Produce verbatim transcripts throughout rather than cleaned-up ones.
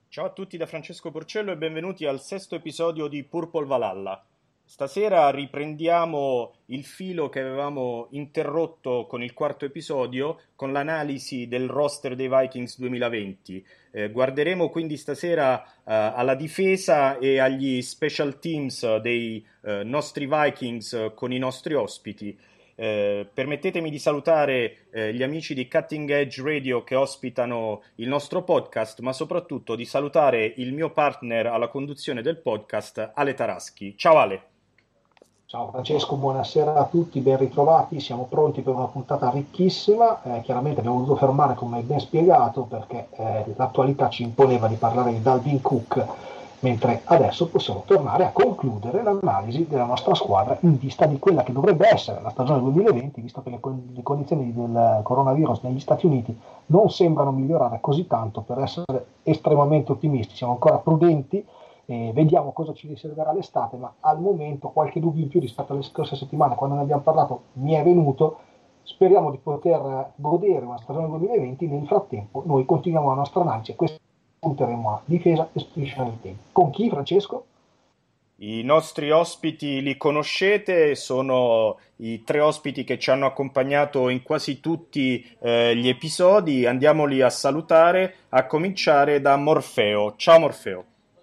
Ciao a tutti da Francesco Porcello e benvenuti al sesto episodio di Purple Valhalla. Stasera riprendiamo il filo che avevamo interrotto con il quarto episodio con l'analisi del roster dei Vikings duemilaventi. Eh, guarderemo quindi stasera eh, alla difesa e agli special teams dei eh, nostri Vikings eh, con i nostri ospiti. Eh, permettetemi di salutare eh, gli amici di Cutting Edge Radio che ospitano il nostro podcast, ma soprattutto di salutare il mio partner alla conduzione del podcast, Ale Taraschi. Ciao Ale. Ciao Francesco, buonasera a tutti, ben ritrovati, siamo pronti per una puntata ricchissima, eh, chiaramente abbiamo dovuto fermare come hai ben spiegato perché eh, l'attualità ci imponeva di parlare di Dalvin Cook, mentre adesso possiamo tornare a concludere l'analisi della nostra squadra in vista di quella che dovrebbe essere la stagione duemilaventi, visto che le, con- le condizioni del coronavirus negli Stati Uniti non sembrano migliorare così tanto per essere estremamente ottimisti, siamo ancora prudenti. Eh, vediamo cosa ci riserverà l'estate, ma al momento qualche dubbio in più rispetto alle scorse settimane, quando ne abbiamo parlato, mi è venuto. Speriamo di poter godere una stagione duemilaventi. Nel frattempo noi continuiamo la nostra analisi e questo punteremo a difesa e special team. Con chi, Francesco? I nostri ospiti li conoscete, sono i tre ospiti che ci hanno accompagnato in quasi tutti eh, gli episodi. Andiamoli a salutare, a cominciare da Morfeo. Ciao Morfeo.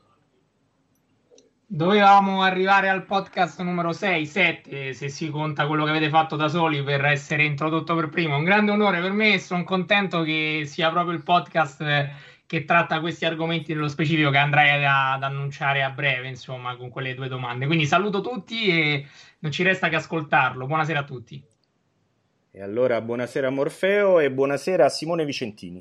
Dovevamo arrivare al podcast numero sei sette, se si conta quello che avete fatto da soli, per essere introdotto per primo. Un grande onore per me e sono contento che sia proprio il podcast che tratta questi argomenti nello specifico che andrai ad annunciare a breve, insomma, con quelle due domande. Quindi saluto tutti e non ci resta che ascoltarlo. Buonasera a tutti. E allora buonasera Morfeo e buonasera a Simone Vicentini.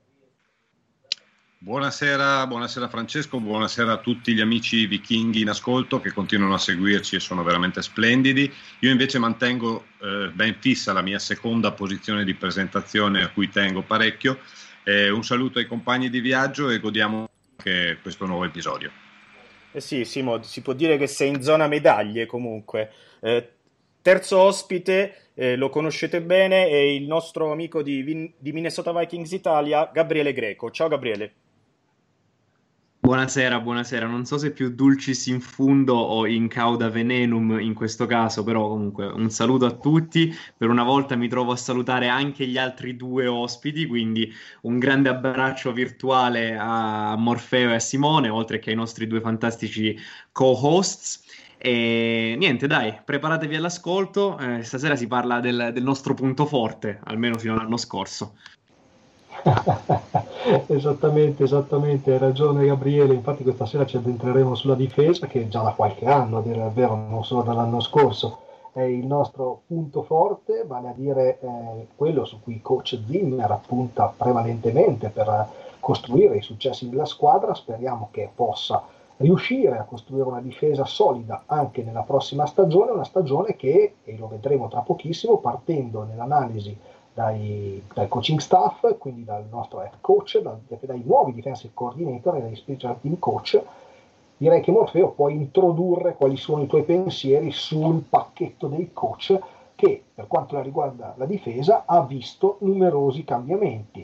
Buonasera, buonasera Francesco, buonasera a tutti gli amici vichinghi in ascolto che continuano a seguirci e sono veramente splendidi. Io invece mantengo eh, ben fissa la mia seconda posizione di presentazione a cui tengo parecchio. Eh, un saluto ai compagni di viaggio e godiamo anche questo nuovo episodio. Eh sì, Simo, si può dire che sei in zona medaglie comunque. Eh, terzo ospite, eh, lo conoscete bene, è il nostro amico di, Vin- di Minnesota Vikings Italia, Gabriele Greco. Ciao Gabriele. Buonasera, buonasera. Non so se più dulcis in fundo o in cauda venenum in questo caso, però comunque un saluto a tutti. Per una volta mi trovo a salutare anche gli altri due ospiti, quindi un grande abbraccio virtuale a Morfeo e a Simone, oltre che ai nostri due fantastici co-hosts. E niente, dai, preparatevi all'ascolto. Eh, stasera si parla del, del nostro punto forte, almeno fino all'anno scorso. esattamente, esattamente, hai ragione Gabriele, infatti questa sera ci addentreremo sulla difesa che già da qualche anno, a dire il vero, non solo dall'anno scorso, è il nostro punto forte, vale a dire eh, quello su cui coach Zimmer punta prevalentemente per costruire i successi della squadra. Speriamo che possa riuscire a costruire una difesa solida anche nella prossima stagione, una stagione che, e lo vedremo tra pochissimo, partendo nell'analisi Dai, dal coaching staff, quindi dal nostro head coach, dal, dai nuovi defensive coordinator e dai special team coach. Direi che Morfeo puoi introdurre quali sono i tuoi pensieri sul pacchetto dei coach che, per quanto riguarda la difesa, ha visto numerosi cambiamenti.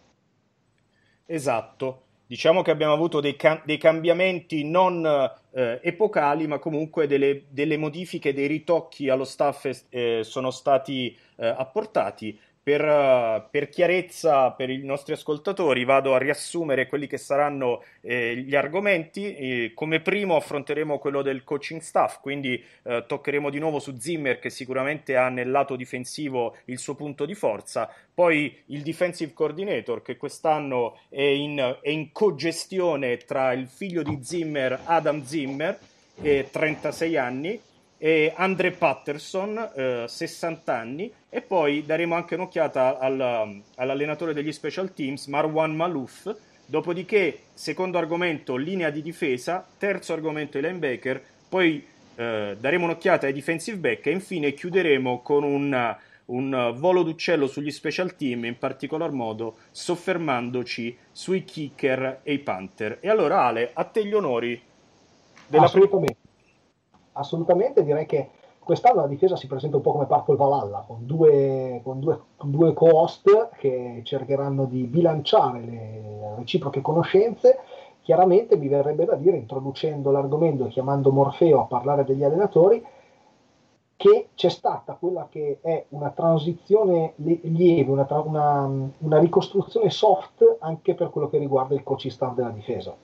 Esatto. Diciamo che abbiamo avuto dei, cam- dei cambiamenti non eh, epocali, ma comunque delle, delle modifiche, dei ritocchi allo staff eh, sono stati eh, apportati. Per, uh, per chiarezza per i nostri ascoltatori vado a riassumere quelli che saranno eh, gli argomenti. E come primo affronteremo quello del coaching staff, quindi eh, toccheremo di nuovo su Zimmer che sicuramente ha nel lato difensivo il suo punto di forza, poi il defensive coordinator che quest'anno è in, è in cogestione tra il figlio di Zimmer, Adam Zimmer, e trentasei anni, e Andre Patterson, eh, sessanta anni, e poi daremo anche un'occhiata al, all'allenatore degli special teams, Marwan Malouf. Dopodiché, secondo argomento, linea di difesa, terzo argomento, i linebacker, poi eh, daremo un'occhiata ai defensive back e infine chiuderemo con un, un volo d'uccello sugli special team, in particolar modo soffermandoci sui kicker e i punter. E allora Ale, a te gli onori della Assolutamente. Assolutamente, direi che quest'anno la difesa si presenta un po' come Purple Valhalla, con due, con due, con due co-host che cercheranno di bilanciare le reciproche conoscenze Chiaramente mi verrebbe da dire, introducendo l'argomento e chiamando Morfeo a parlare degli allenatori, che c'è stata quella che è una transizione lieve, una, tra, una, una ricostruzione soft anche per quello che riguarda il coaching staff della difesa.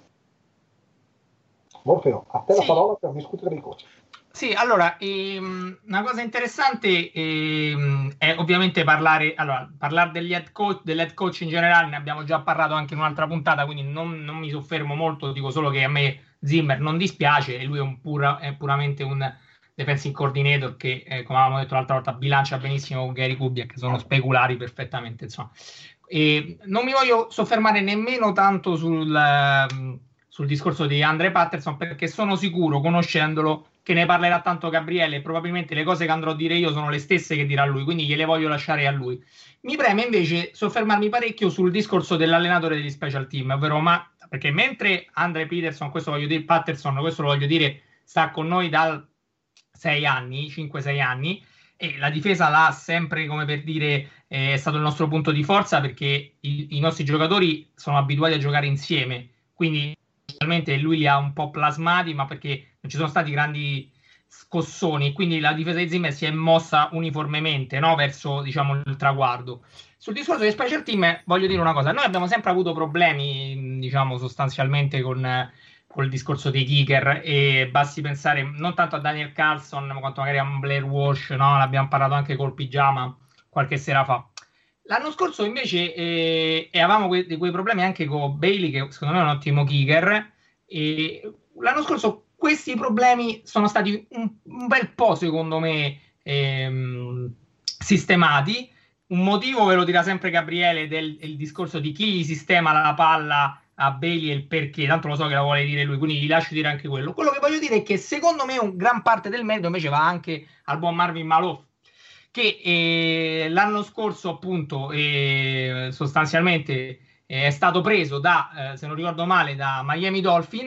Morfeo, a te sì. la parola per discutere dei coach. Sì, allora, ehm, una cosa interessante ehm, è ovviamente parlare, allora, parlare degli head coach, dell'head coach in generale, ne abbiamo già parlato anche in un'altra puntata, quindi non, non mi soffermo molto, dico solo che a me Zimmer non dispiace e lui è, un pura, è puramente un defensive coordinator che, eh, come avevamo detto l'altra volta, bilancia benissimo con Gary Kubiak, che sono speculari perfettamente, insomma. E non mi voglio soffermare nemmeno tanto sul, um, sul discorso di Andre Patterson, perché sono sicuro, conoscendolo, che ne parlerà tanto Gabriele e probabilmente le cose che andrò a dire io sono le stesse che dirà lui, quindi gliele voglio lasciare a lui. Mi preme invece soffermarmi parecchio sul discorso dell'allenatore degli special team, ovvero ma perché mentre Andre Peterson, questo voglio dire, Patterson, questo lo voglio dire, sta con noi da sei anni, cinque sei anni, e la difesa l'ha sempre, come per dire, eh, è stato il nostro punto di forza, perché i, i nostri giocatori sono abituati a giocare insieme, quindi realmente lui li ha un po' plasmati, ma perché non ci sono stati grandi scossoni, quindi la difesa di Zimmer si è mossa uniformemente, no? Verso, diciamo, il traguardo. Sul discorso dei special team voglio dire una cosa: noi abbiamo sempre avuto problemi, diciamo, sostanzialmente con, con il discorso dei kicker, e basti pensare non tanto a Daniel Carlson quanto magari a Blair Walsh, no? L'abbiamo parlato anche col pigiama qualche sera fa. L'anno scorso invece eh, e avevamo que- quei problemi anche con Bailey, che secondo me è un ottimo kicker, e l'anno scorso questi problemi sono stati un, un bel po', secondo me, ehm, sistemati. Un motivo ve lo dirà sempre Gabriele, del il discorso di chi gli sistema la palla a Bailey e il perché, tanto lo so che la vuole dire lui, quindi gli lascio dire anche quello. Quello che voglio dire è che secondo me un gran parte del merito invece va anche al buon Marvin Malouf, che eh, l'anno scorso appunto eh, sostanzialmente eh, è stato preso da, eh, se non ricordo male, da Miami Dolphin,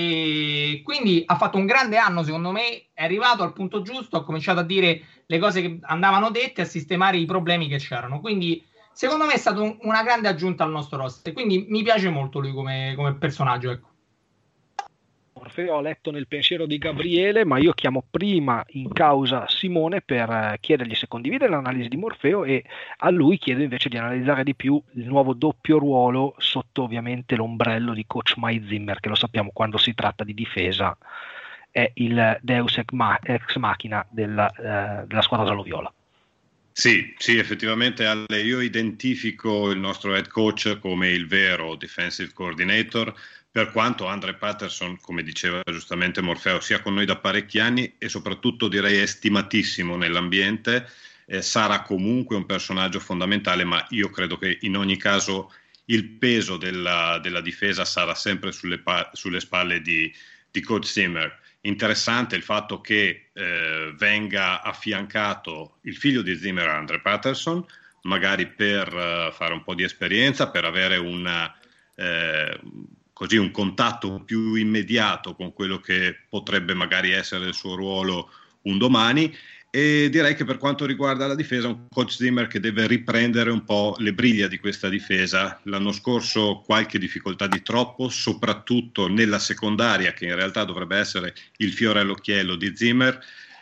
e quindi ha fatto un grande anno, secondo me, è arrivato al punto giusto, ha cominciato a dire le cose che andavano dette, a sistemare i problemi che c'erano, quindi secondo me è stata un, una grande aggiunta al nostro roster, quindi mi piace molto lui come, come personaggio, ecco. Morfeo ha letto nel pensiero di Gabriele, ma io chiamo prima in causa Simone per chiedergli se condivide l'analisi di Morfeo, e a lui chiedo invece di analizzare di più il nuovo doppio ruolo sotto ovviamente l'ombrello di coach Mike Zimmer, che lo sappiamo quando si tratta di difesa è il deus ex machina della, eh, della squadra giallo-viola. Sì, sì, effettivamente Ale, io identifico il nostro head coach come il vero defensive coordinator, per quanto Andre Patterson, come diceva giustamente Morfeo, sia con noi da parecchi anni e soprattutto direi è stimatissimo nell'ambiente, eh, sarà comunque un personaggio fondamentale, ma io credo che in ogni caso il peso della, della difesa sarà sempre sulle, pa- sulle spalle di, di coach Zimmer. Interessante il fatto che eh, venga affiancato il figlio di Zimmer, Andre Patterson, magari per uh, fare un po' di esperienza, per avere una... Eh, così un contatto più immediato con quello che potrebbe magari essere il suo ruolo un domani. E direi che per quanto riguarda la difesa, un coach Zimmer che deve riprendere un po' le briglie di questa difesa. L'anno scorso qualche difficoltà di troppo, soprattutto nella secondaria, che in realtà dovrebbe essere il fiore all'occhiello di Zimmer,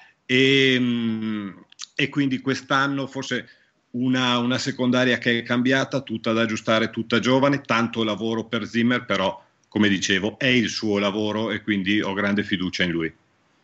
e, e quindi quest'anno forse Una, una secondaria che è cambiata, tutta da aggiustare, tutta giovane, tanto lavoro per Zimmer, però come dicevo è il suo lavoro e quindi ho grande fiducia in lui.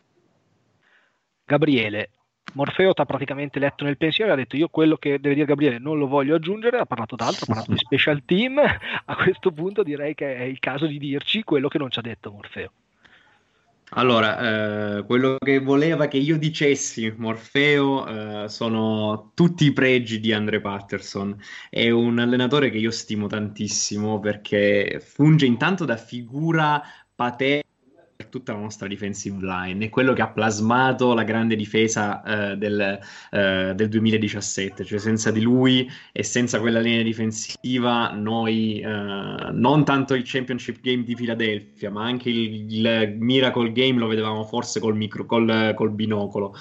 Gabriele, Morfeo ti ha praticamente letto nel pensiero e ha detto io quello che deve dire Gabriele non lo voglio aggiungere, ha parlato d'altro, ha parlato di special team, a questo punto direi che è il caso di dirci quello che non ci ha detto Morfeo. Allora, eh, quello che voleva che io dicessi, Morfeo, eh, sono tutti i pregi di Andre Patterson. È un allenatore che io stimo tantissimo perché funge intanto da figura paterna per tutta la nostra defensive line, è quello che ha plasmato la grande difesa eh, del, eh, del duemiladiciassette, cioè senza di lui e senza quella linea difensiva noi eh, non tanto il championship game di Philadelphia ma anche il, il Miracle Game lo vedevamo forse col, micro, col, col binocolo.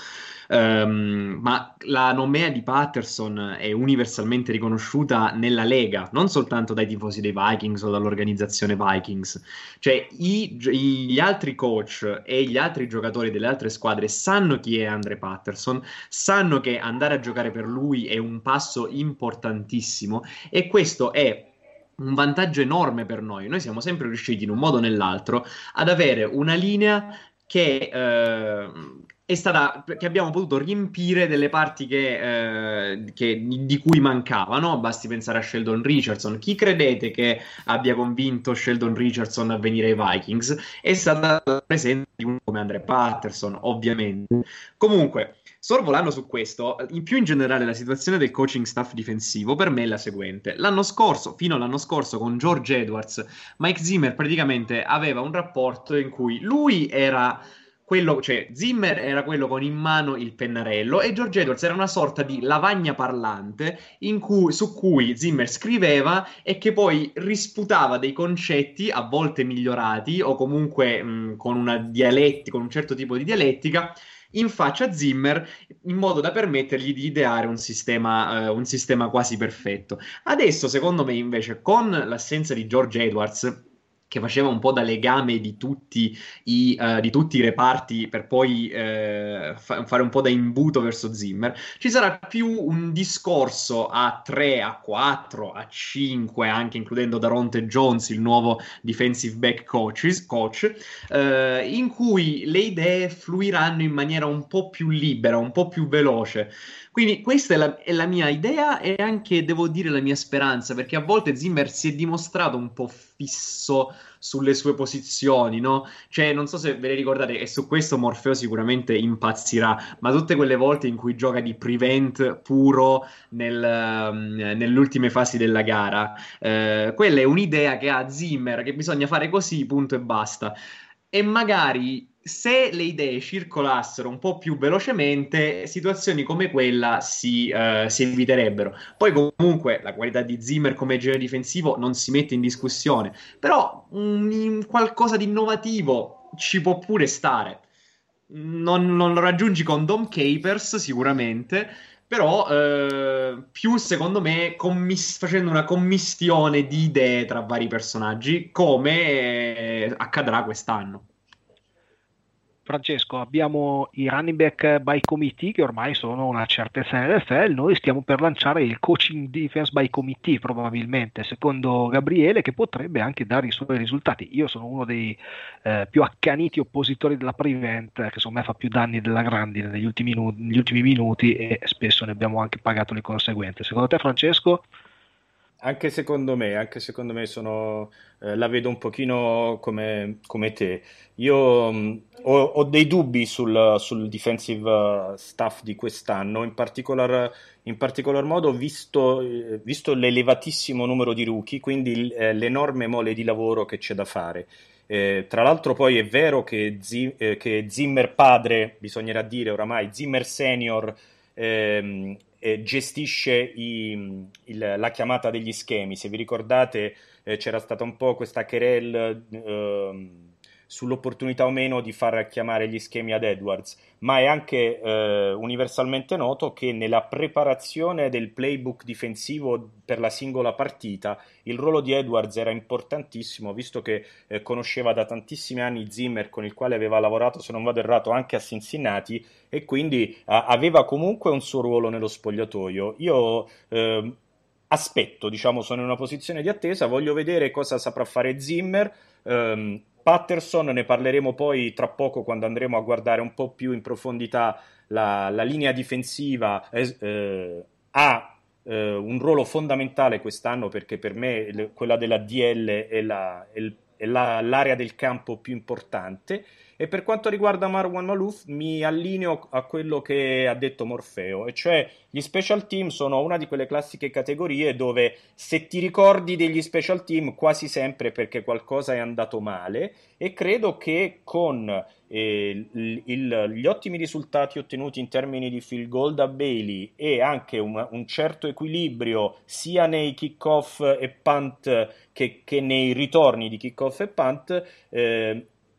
Um, ma la nomea di Patterson è universalmente riconosciuta nella Lega, non soltanto dai tifosi dei Vikings o dall'organizzazione Vikings. Cioè i, gli altri coach e gli altri giocatori delle altre squadre sanno chi è Andre Patterson, sanno che andare a giocare per lui è un passo importantissimo, e questo è un vantaggio enorme per noi. Noi siamo sempre riusciti in un modo o nell'altro ad avere una linea che eh, è stata, che abbiamo potuto riempire delle parti che, eh, che, di cui mancavano. Basti pensare a Sheldon Richardson. Chi credete che abbia convinto Sheldon Richardson a venire ai Vikings? È stata la presenza di uno come Andre Patterson, ovviamente. Comunque, sorvolando su questo, in più in generale la situazione del coaching staff difensivo per me è la seguente. L'anno scorso, fino all'anno scorso, con George Edwards, Mike Zimmer praticamente aveva un rapporto in cui lui era quello, cioè Zimmer era quello con in mano il pennarello e George Edwards era una sorta di lavagna parlante in cui, su cui Zimmer scriveva e che poi risputava dei concetti a volte migliorati o comunque mh, con una dialettica, con un certo tipo di dialettica in faccia a Zimmer, in modo da permettergli di ideare un sistema, eh, un sistema quasi perfetto. Adesso, secondo me, invece, con l'assenza di George Edwards, che faceva un po' da legame di tutti i, uh, di tutti i reparti per poi uh, fa- fare un po' da imbuto verso Zimmer, ci sarà più un discorso a tre, a quattro, a cinque, anche includendo Daronte Jones, il nuovo defensive back coaches, coach, uh, in cui le idee fluiranno in maniera un po' più libera, un po' più veloce. Quindi questa è la, è la mia idea e anche, devo dire, la mia speranza, perché a volte Zimmer si è dimostrato un po' fisso sulle sue posizioni, no? Cioè, non so se ve le ricordate, e su questo Morfeo sicuramente impazzirà, ma tutte quelle volte in cui gioca di prevent puro nel, um, nelle ultime fasi della gara, eh, quella è un'idea che ha Zimmer, che bisogna fare così, punto e basta. E magari se le idee circolassero un po' più velocemente, situazioni come quella si, uh, si eviterebbero. Poi comunque la qualità di Zimmer come genere difensivo non si mette in discussione, però um, qualcosa di innovativo ci può pure stare. Non, non lo raggiungi con Dom Capers sicuramente, però eh, più secondo me commis- facendo una commistione di idee tra vari personaggi, come eh, accadrà quest'anno. Francesco, abbiamo i running back by committee che ormai sono una certezza nell'N F L, noi stiamo per lanciare il coaching defense by committee probabilmente, secondo Gabriele, che potrebbe anche dare i suoi risultati. Io sono uno dei eh, più accaniti oppositori della prevent, che secondo me fa più danni della grandine negli ultimi, nu- negli ultimi minuti e spesso ne abbiamo anche pagato le conseguenze. Secondo te, Francesco? Anche secondo me, anche secondo me sono, eh, la vedo un pochino come, come te. Io mh, ho, ho dei dubbi sul, sul defensive uh, staff di quest'anno, in particolar, in particolar modo visto, eh, visto l'elevatissimo numero di rookie, quindi l- eh, l'enorme mole di lavoro che c'è da fare. Eh, tra l'altro poi è vero che, Zi- eh, che Zimmer padre, bisognerà dire oramai, Zimmer senior, ehm, eh, gestisce i- il- la chiamata degli schemi. Se vi ricordate, eh, c'era stata un po' questa querelle ehm, sull'opportunità o meno di far chiamare gli schemi ad Edwards, ma è anche eh, universalmente noto che nella preparazione del playbook difensivo per la singola partita il ruolo di Edwards era importantissimo, visto che eh, conosceva da tantissimi anni Zimmer, con il quale aveva lavorato, se non vado errato, anche a Cincinnati, e quindi a- aveva comunque un suo ruolo nello spogliatoio. Io ehm, aspetto, diciamo, sono in una posizione di attesa, voglio vedere cosa saprà fare Zimmer. Ehm, Patterson ne parleremo poi tra poco quando andremo a guardare un po' più in profondità la, la linea difensiva. eh, eh, ha eh, un ruolo fondamentale quest'anno, perché per me le- quella della D L è la- è il- è la- l'area del campo più importante. E per quanto riguarda Marwan Malouf, mi allineo a quello che ha detto Morfeo, e cioè gli special team sono una di quelle classiche categorie dove se ti ricordi degli special team quasi sempre perché qualcosa è andato male, e credo che con eh, il- il- gli ottimi risultati ottenuti in termini di field goal da Bailey e anche un, un certo equilibrio sia nei kick-off e punt che, che nei ritorni di kick-off e punt, eh,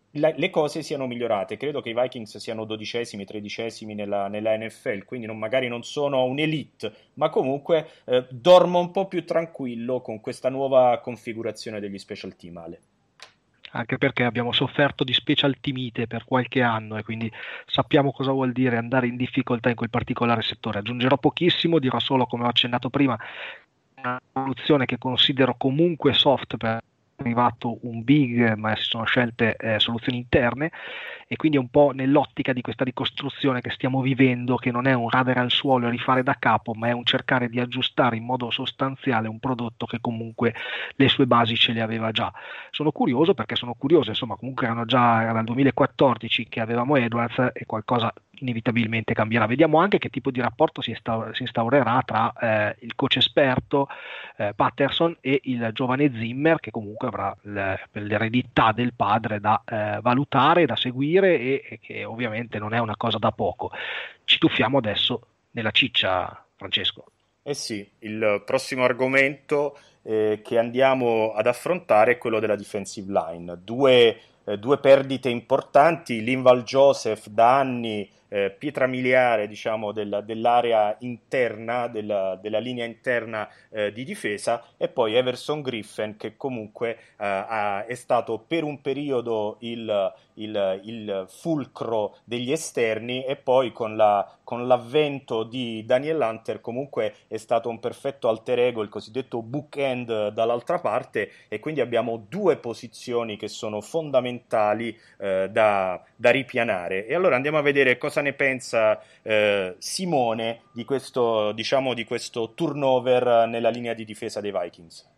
la, le cose siano migliorate. Credo che i Vikings siano dodicesimi, tredicesimi nella, nella N F L, quindi non, magari non sono un'elite, ma comunque eh, dormo un po' più tranquillo con questa nuova configurazione degli special team, Ale. Anche perché abbiamo sofferto di special teamite per qualche anno e quindi sappiamo cosa vuol dire andare in difficoltà in quel particolare settore. Aggiungerò pochissimo, dirò solo, come ho accennato prima, una soluzione che considero comunque soft per arrivato un big, ma si sono scelte eh, soluzioni interne, e quindi è un po' nell'ottica di questa ricostruzione che stiamo vivendo, che non è un radere al suolo e rifare da capo, ma è un cercare di aggiustare in modo sostanziale un prodotto che comunque le sue basi ce le aveva già. Sono curioso perché sono curioso, insomma, comunque erano già era dal duemilaquattordici che avevamo Edwards e qualcosa inevitabilmente cambierà. Vediamo anche che tipo di rapporto si, instaur- si instaurerà tra eh, il coach esperto eh, Patterson e il giovane Zimmer, che comunque avrà le, l'eredità del padre da eh, valutare, da seguire e, e che ovviamente non è una cosa da poco. Ci tuffiamo adesso nella ciccia, Francesco. Eh sì, il prossimo argomento eh, che andiamo ad affrontare è quello della defensive line. Due, eh, due perdite importanti, Linval Joseph da anni eh, pietra miliare, diciamo, del, dell'area interna, della, della linea interna eh, di difesa, e poi Everson Griffen, che comunque eh, ha, è stato per un periodo il, il, il fulcro degli esterni, e poi con, la, con l'avvento di Daniel Hunter comunque è stato un perfetto alter ego, il cosiddetto bookend dall'altra parte, e quindi abbiamo due posizioni che sono fondamentali eh, da, da ripianare. E allora andiamo a vedere cosa ne pensa eh, Simone di questo, diciamo, di questo turnover nella linea di difesa dei Vikings.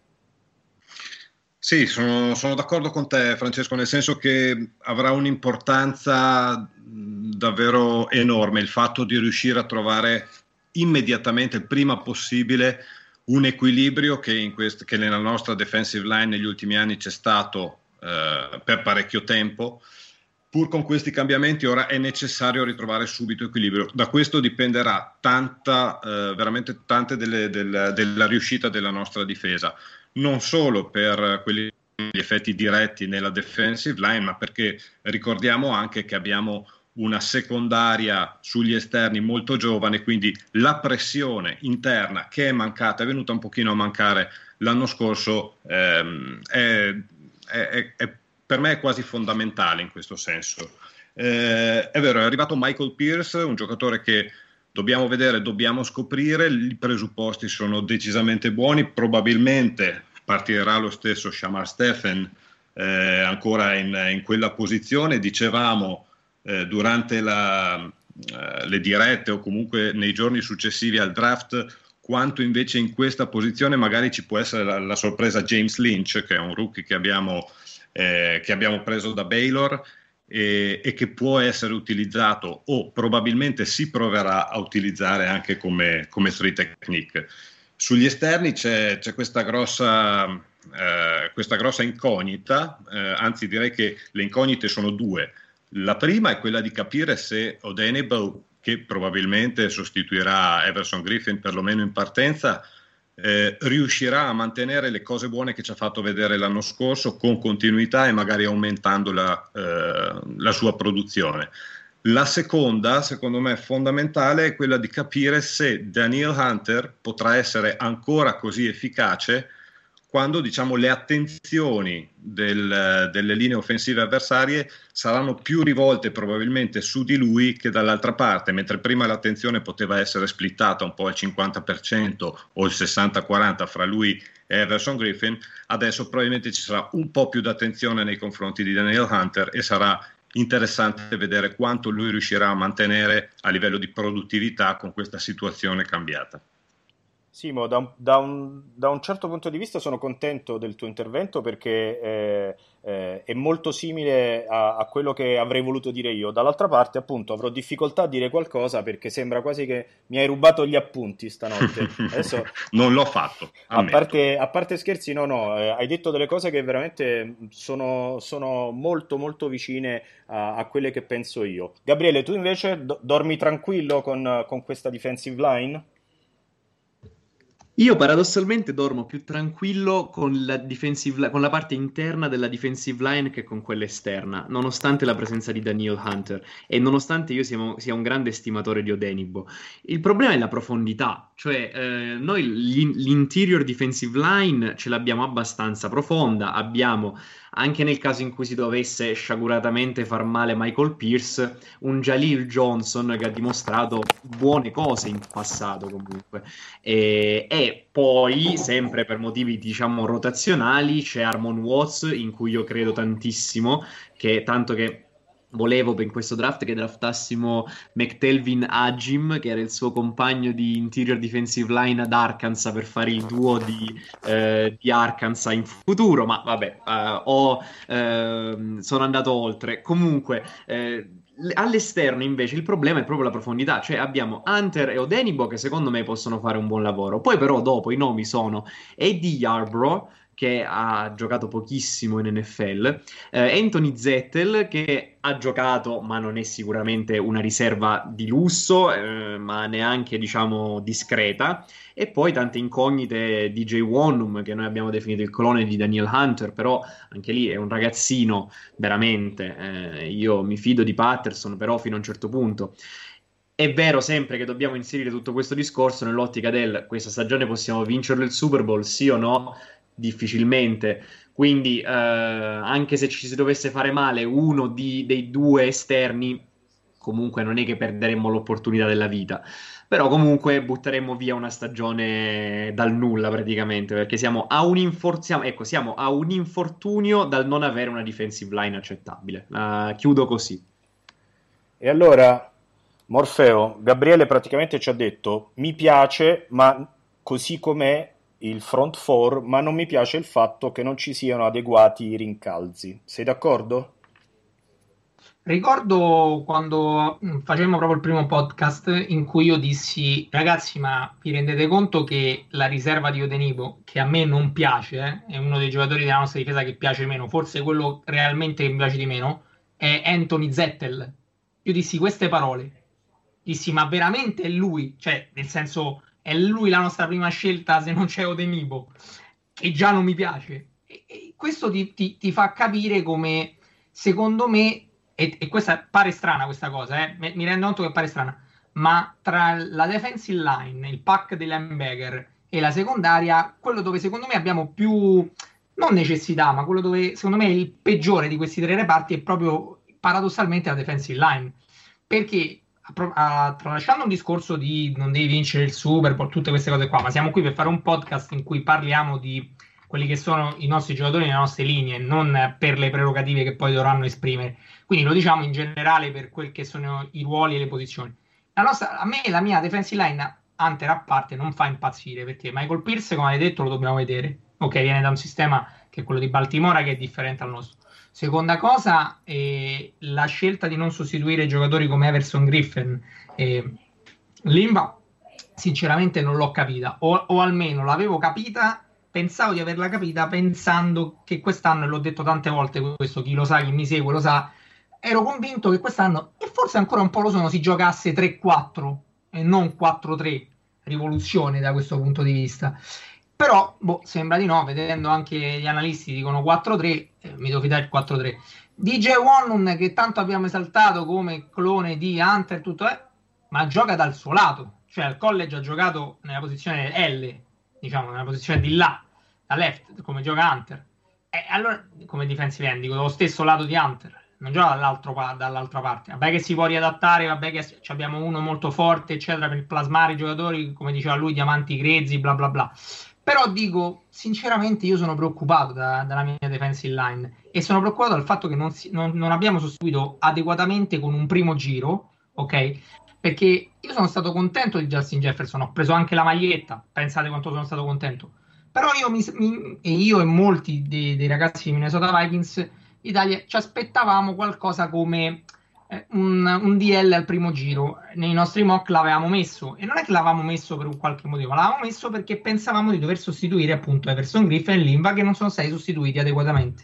Sì, sono, sono d'accordo con te, Francesco, nel senso che avrà un'importanza davvero enorme il fatto di riuscire a trovare immediatamente, il prima possibile, un equilibrio che, in quest- che nella nostra defensive line negli ultimi anni c'è stato eh, per parecchio tempo. Pur con questi cambiamenti ora è necessario ritrovare subito equilibrio. Da questo dipenderà tanta, eh, veramente tante delle, del, della riuscita della nostra difesa, non solo per quelli gli effetti diretti nella defensive line, ma perché ricordiamo anche che abbiamo una secondaria sugli esterni molto giovane, quindi la pressione interna che è mancata, è venuta un pochino a mancare l'anno scorso, ehm, è, è, è per me è quasi fondamentale in questo senso. Eh, è vero, è arrivato Michael Pierce, un giocatore che dobbiamo vedere, dobbiamo scoprire, i presupposti sono decisamente buoni, probabilmente partirà lo stesso Shamar Stephen eh, ancora in, in quella posizione. Dicevamo eh, durante la, eh, le dirette o comunque nei giorni successivi al draft quanto invece in questa posizione magari ci può essere la, la sorpresa James Lynch, che è un rookie che abbiamo Eh, che abbiamo preso da Baylor e, e che può essere utilizzato o probabilmente si proverà a utilizzare anche come, come three technique. Sugli esterni c'è, c'è questa grossa eh, questa grossa incognita, eh, anzi direi che le incognite sono due. La prima è quella di capire se Odenigbo, che probabilmente sostituirà Everson Griffen perlomeno in partenza, Eh, riuscirà a mantenere le cose buone che ci ha fatto vedere l'anno scorso con continuità e magari aumentando la, eh, la sua produzione. La seconda, secondo me fondamentale, è quella di capire se Daniel Hunter potrà essere ancora così efficace quando, diciamo, le attenzioni del, delle linee offensive avversarie saranno più rivolte probabilmente su di lui che dall'altra parte, mentre prima l'attenzione poteva essere splittata un po' al cinquanta per cento o il sessanta quaranta fra lui e Everson Griffen, adesso probabilmente ci sarà un po' più d'attenzione nei confronti di Daniel Hunter e sarà interessante vedere quanto lui riuscirà a mantenere a livello di produttività con questa situazione cambiata. Simo, da un, da, un, da un certo punto di vista sono contento del tuo intervento perché eh, eh, è molto simile a, a quello che avrei voluto dire io. Dall'altra parte, appunto, avrò difficoltà a dire qualcosa perché sembra quasi che mi hai rubato gli appunti stanotte. Adesso, non l'ho fatto. A parte, a parte scherzi, no, no, eh, hai detto delle cose che veramente sono, sono molto, molto vicine a, a quelle che penso io. Gabriele, tu invece do, dormi tranquillo con, con questa defensive line? Io paradossalmente dormo più tranquillo con la defensive, con la parte interna della defensive line che con quella esterna, nonostante la presenza di Daniel Hunter e nonostante io sia, sia un grande estimatore di Odenigbo. Il problema è la profondità, cioè eh, noi l'interior defensive line ce l'abbiamo abbastanza profonda, abbiamo anche nel caso in cui si dovesse sciaguratamente far male Michael Pierce, un Jaleel Johnson che ha dimostrato buone cose in passato comunque. E, e poi, sempre per motivi diciamo rotazionali, c'è Harmon Watts, in cui io credo tantissimo, che tanto che volevo in questo draft che draftassimo McTelvin Agim, che era il suo compagno di interior defensive line ad Arkansas, per fare il duo di, eh, di Arkansas in futuro, ma vabbè, uh, ho, uh, sono andato oltre. Comunque, eh, all'esterno invece il problema è proprio la profondità, cioè abbiamo Hunter e Odenigbo che secondo me possono fare un buon lavoro, poi però dopo i nomi sono Eddie Yarbrough, che ha giocato pochissimo in N F L, eh, Anthony Zettel, che ha giocato ma non è sicuramente una riserva di lusso, eh, ma neanche diciamo discreta, e poi tante incognite. D J Wonnum, che noi abbiamo definito il clone di Daniel Hunter, però anche lì è un ragazzino veramente, eh, io mi fido di Patterson però fino a un certo punto. È vero sempre che dobbiamo inserire tutto questo discorso nell'ottica del questa stagione possiamo vincerlo il Super Bowl, sì o no? Difficilmente, quindi eh, anche se ci si dovesse fare male uno di, dei due esterni, comunque non è che perderemmo l'opportunità della vita, però comunque butteremmo via una stagione dal nulla praticamente, perché siamo a un, infor- siamo, ecco, siamo a un infortunio dal non avere una defensive line accettabile. Uh, chiudo così. E allora, Morfeo, Gabriele praticamente ci ha detto mi piace, ma così com'è il front four, ma non mi piace il fatto che non ci siano adeguati rincalzi. Sei d'accordo? Ricordo quando facevamo proprio il primo podcast in cui io dissi ragazzi, ma vi rendete conto che la riserva di Odenigbo, che a me non piace, eh, è uno dei giocatori della nostra difesa che piace meno, forse quello realmente che mi piace di meno, è Anthony Zettel. Io dissi queste parole, dissi ma veramente è lui? Cioè, nel senso, è lui la nostra prima scelta se non c'è Odenigbo, che già non mi piace. E, e questo ti, ti, ti fa capire come, secondo me, e, e questa pare strana questa cosa, eh, mi rendo conto che pare strana, ma tra la defensive line, il pack dei linebacker e la secondaria, quello dove secondo me abbiamo più, non necessità, ma quello dove secondo me è il peggiore di questi tre reparti è proprio paradossalmente la defensive line, perché a, tralasciando un discorso di non devi vincere il Super Bowl, tutte queste cose qua, ma siamo qui per fare un podcast in cui parliamo di quelli che sono i nostri giocatori, le nostre linee, non per le prerogative che poi dovranno esprimere. Quindi lo diciamo in generale per quel che sono i ruoli e le posizioni. La nostra, a me la mia defensive line, Hunter a parte, non fa impazzire, perché Michael Pierce, come hai detto, lo dobbiamo vedere. Ok, viene da un sistema che è quello di Baltimora, che è differente dal nostro. Seconda cosa, eh, la scelta di non sostituire giocatori come Everson Griffin e Limba, sinceramente non l'ho capita, o, o almeno l'avevo capita, pensavo di averla capita pensando che quest'anno, e l'ho detto tante volte questo, chi lo sa, chi mi segue lo sa, ero convinto che quest'anno, e forse ancora un po' lo sono, si giocasse tre quattro e non quattro tre, rivoluzione da questo punto di vista. Però, boh, sembra di no, vedendo anche gli analisti dicono quattro tre, eh, mi devo fidare il quattro tre. D J Wonnum, che tanto abbiamo esaltato come clone di Hunter e tutto, eh, ma gioca dal suo lato, cioè al college ha giocato nella posizione L, diciamo, nella posizione di là, da left, come gioca Hunter. E allora, come defensive end, dico, dallo stesso lato di Hunter, non gioca dall'altro, dall'altra parte. Vabbè che si può riadattare, vabbè che abbiamo uno molto forte, eccetera, per plasmare i giocatori, come diceva lui, diamanti grezzi, bla bla bla. Però dico, sinceramente io sono preoccupato da, dalla mia defensive line e sono preoccupato dal fatto che non, si, non, non abbiamo sostituito adeguatamente con un primo giro, ok? Perché io sono stato contento di Justin Jefferson, ho preso anche la maglietta, pensate quanto sono stato contento. Però io, mi, mi, e, io e molti dei, dei ragazzi di Minnesota Vikings Italia ci aspettavamo qualcosa come eh, un, un D L al primo giro. Nei nostri mock l'avevamo messo, e non è che l'avevamo messo per un qualche motivo, l'avevamo messo perché pensavamo di dover sostituire appunto Everson Griffin e Limba, che non sono stati sostituiti adeguatamente.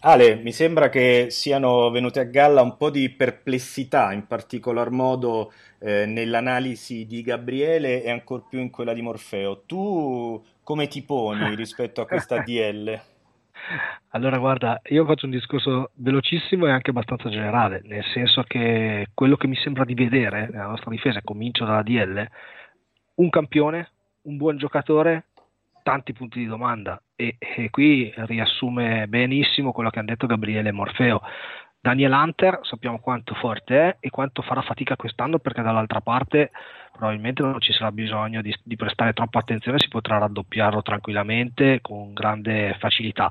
Ale, mi sembra che siano venute a galla un po' di perplessità, in particolar modo eh, nell'analisi di Gabriele e ancor più in quella di Morfeo. Tu come ti poni rispetto a questa D L? Allora, guarda, io faccio un discorso velocissimo e anche abbastanza generale, nel senso che quello che mi sembra di vedere nella nostra difesa, comincio dalla D L, un campione, un buon giocatore, tanti punti di domanda, e, e qui riassume benissimo quello che hanno detto Gabriele e Morfeo. Daniel Hunter sappiamo quanto forte è e quanto farà fatica quest'anno, perché dall'altra parte probabilmente non ci sarà bisogno di, di prestare troppa attenzione, si potrà raddoppiarlo tranquillamente con grande facilità.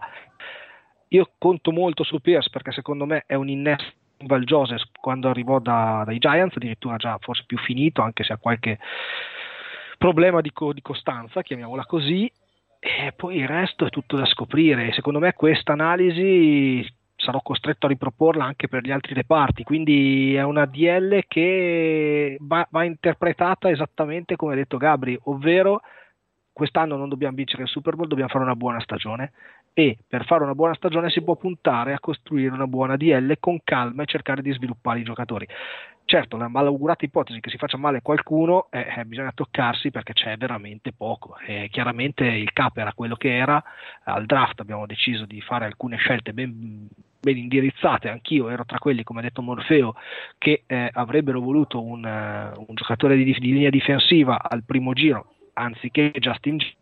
Io conto molto su Pierce, perché secondo me è un innesto Val Joseph quando arrivò da, dai Giants, addirittura già forse più finito, anche se ha qualche problema di, co- di costanza, chiamiamola così, e poi il resto è tutto da scoprire. Secondo me questa analisi sarò costretto a riproporla anche per gli altri reparti, quindi è una D L che va, va interpretata esattamente come ha detto Gabri, ovvero quest'anno non dobbiamo vincere il Super Bowl, dobbiamo fare una buona stagione, e per fare una buona stagione si può puntare a costruire una buona D L con calma e cercare di sviluppare i giocatori. Certo, la malaugurata ipotesi che si faccia male qualcuno, eh, eh, bisogna toccarsi, perché c'è veramente poco. Eh, chiaramente il cap era quello che era, al draft abbiamo deciso di fare alcune scelte ben, ben indirizzate, anch'io ero tra quelli, come ha detto Morfeo, che eh, avrebbero voluto un, uh, un giocatore di, di linea difensiva al primo giro, anziché Justin Johnson,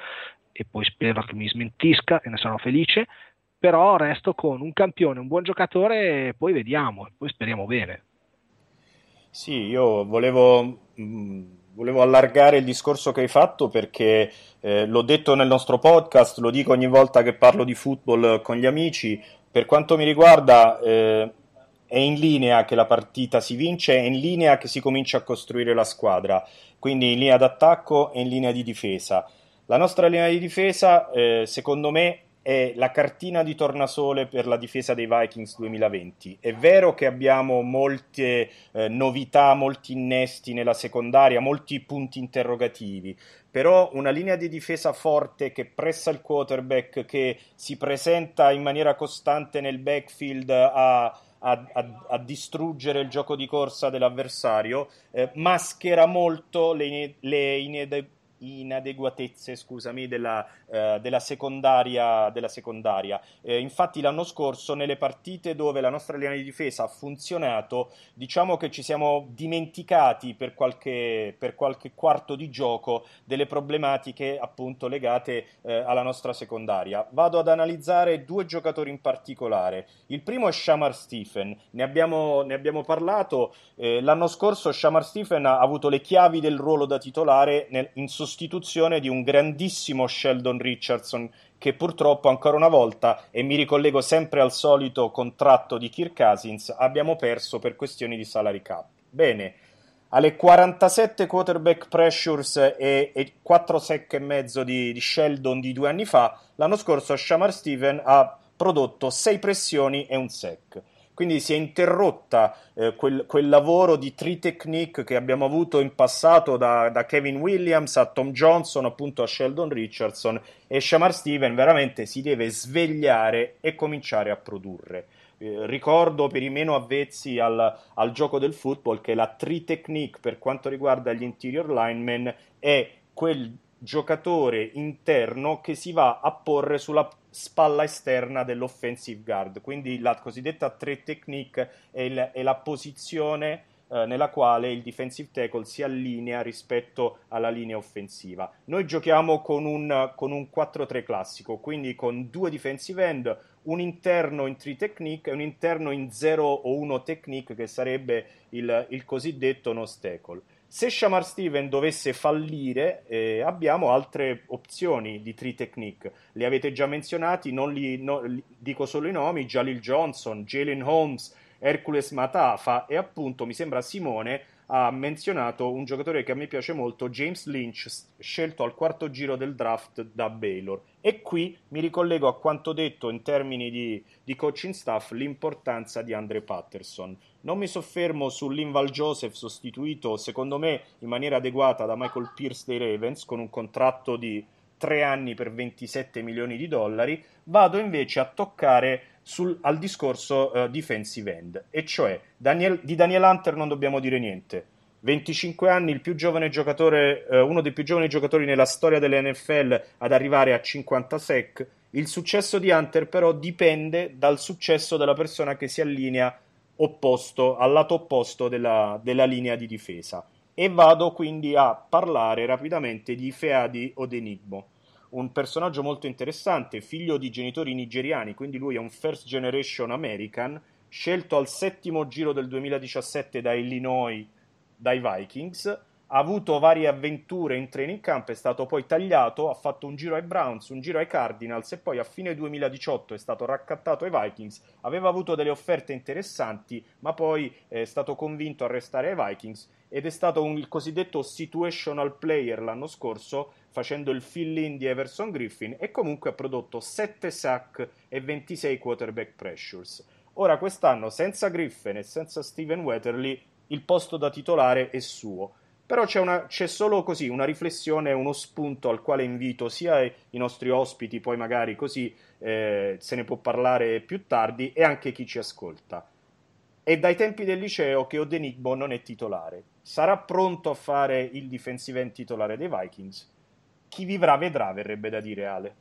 e poi spero che mi smentisca e ne sarò felice, però resto con un campione, un buon giocatore, e poi vediamo, poi speriamo bene. Sì, io volevo, mh, volevo allargare il discorso che hai fatto, perché eh, l'ho detto nel nostro podcast, lo dico ogni volta che parlo di football con gli amici. Per quanto mi riguarda, eh, è in linea che la partita si vince, è in linea che si comincia a costruire la squadra, quindi in linea d'attacco e in linea di difesa. La nostra linea di difesa, eh, secondo me, è la cartina di tornasole per la difesa dei Vikings duemilaventi. È vero che abbiamo molte eh, novità, molti innesti nella secondaria, molti punti interrogativi, però una linea di difesa forte che pressa il quarterback, che si presenta in maniera costante nel backfield a, a, a, a distruggere il gioco di corsa dell'avversario, eh, maschera molto le, le inede- inadeguatezze, scusami, della, eh, della secondaria, della secondaria. Eh, infatti l'anno scorso, nelle partite dove la nostra linea di difesa ha funzionato, diciamo che ci siamo dimenticati per qualche, per qualche quarto di gioco delle problematiche appunto legate eh, alla nostra secondaria. Vado ad analizzare due giocatori in particolare. Il primo è Shamar Stephen, ne abbiamo, ne abbiamo parlato. Eh, l'anno scorso Shamar Stephen ha avuto le chiavi del ruolo da titolare nel, in sostituzione di un grandissimo Sheldon Richardson, che purtroppo ancora una volta, e mi ricollego sempre al solito contratto di Kirk Cousins, abbiamo perso per questioni di salary cap. Bene, alle quarantasette quarterback pressures e, e quattro sack e mezzo di, di Sheldon di due anni fa, l'anno scorso Shamar Stephen ha prodotto sei pressioni e un sack. Quindi si è interrotta eh, quel, quel lavoro di tree technique che abbiamo avuto in passato da, da Kevin Williams a Tom Johnson, appunto a Sheldon Richardson, e Shamar Stephen veramente si deve svegliare e cominciare a produrre. Eh, ricordo per i meno avvezzi al, al gioco del football che la tree technique per quanto riguarda gli interior linemen è quel giocatore interno che si va a porre sulla spalla esterna dell'offensive guard, quindi la cosiddetta tree technique è, il, è la posizione eh, nella quale il defensive tackle si allinea rispetto alla linea offensiva. Noi giochiamo con un, con un quattro tre classico, quindi con due defensive end, un interno in tree technique e un interno in zero o uno technique, che sarebbe il, il cosiddetto nose tackle. Se Shamar Stephen dovesse fallire, eh, abbiamo altre opzioni di tree technique. Li avete già menzionati, non li, no, li dico solo i nomi: Jalil Johnson, Jalen Holmes, Hercules Matafa, e appunto mi sembra Simone ha menzionato un giocatore che a me piace molto, James Lynch, scelto al quarto giro del draft da Baylor. E qui mi ricollego a quanto detto in termini di, di coaching staff, l'importanza di Andre Patterson. Non mi soffermo su Linval Joseph, sostituito secondo me in maniera adeguata da Michael Pierce dei Ravens con un contratto di tre anni per ventisette milioni di dollari. Vado invece a toccare sul, al discorso uh, defensive end, e cioè Daniel, di Daniel Hunter non dobbiamo dire niente. venticinque anni, il più giovane giocatore, uh, uno dei più giovani giocatori nella storia dell'N F L ad arrivare a cinquanta sack. Il successo di Hunter però dipende dal successo della persona che si allinea opposto, al lato opposto della, della linea di difesa. E vado quindi a parlare rapidamente di Ifeadi Odenigbo, un personaggio molto interessante, figlio di genitori nigeriani, quindi lui è un first generation American, scelto al settimo giro del duemiladiciassette da Illinois, dai Vikings, ha avuto varie avventure in training camp, è stato poi tagliato, ha fatto un giro ai Browns, un giro ai Cardinals e poi a fine duemiladiciotto è stato raccattato ai Vikings, aveva avuto delle offerte interessanti, ma poi è stato convinto a restare ai Vikings ed è stato un, il cosiddetto situational player l'anno scorso, facendo il fill-in di Everson Griffin, e comunque ha prodotto sette sack e ventisei quarterback pressures. Ora quest'anno senza Griffin e senza Steven Wetherly il posto da titolare è suo. Però c'è, una, c'è solo così una riflessione, uno spunto al quale invito sia i nostri ospiti, poi magari così eh, se ne può parlare più tardi, e anche chi ci ascolta. È dai tempi del liceo che Odenigbo non è titolare. Sarà pronto a fare il defensive end titolare dei Vikings? Chi vivrà vedrà, verrebbe da dire, Ale.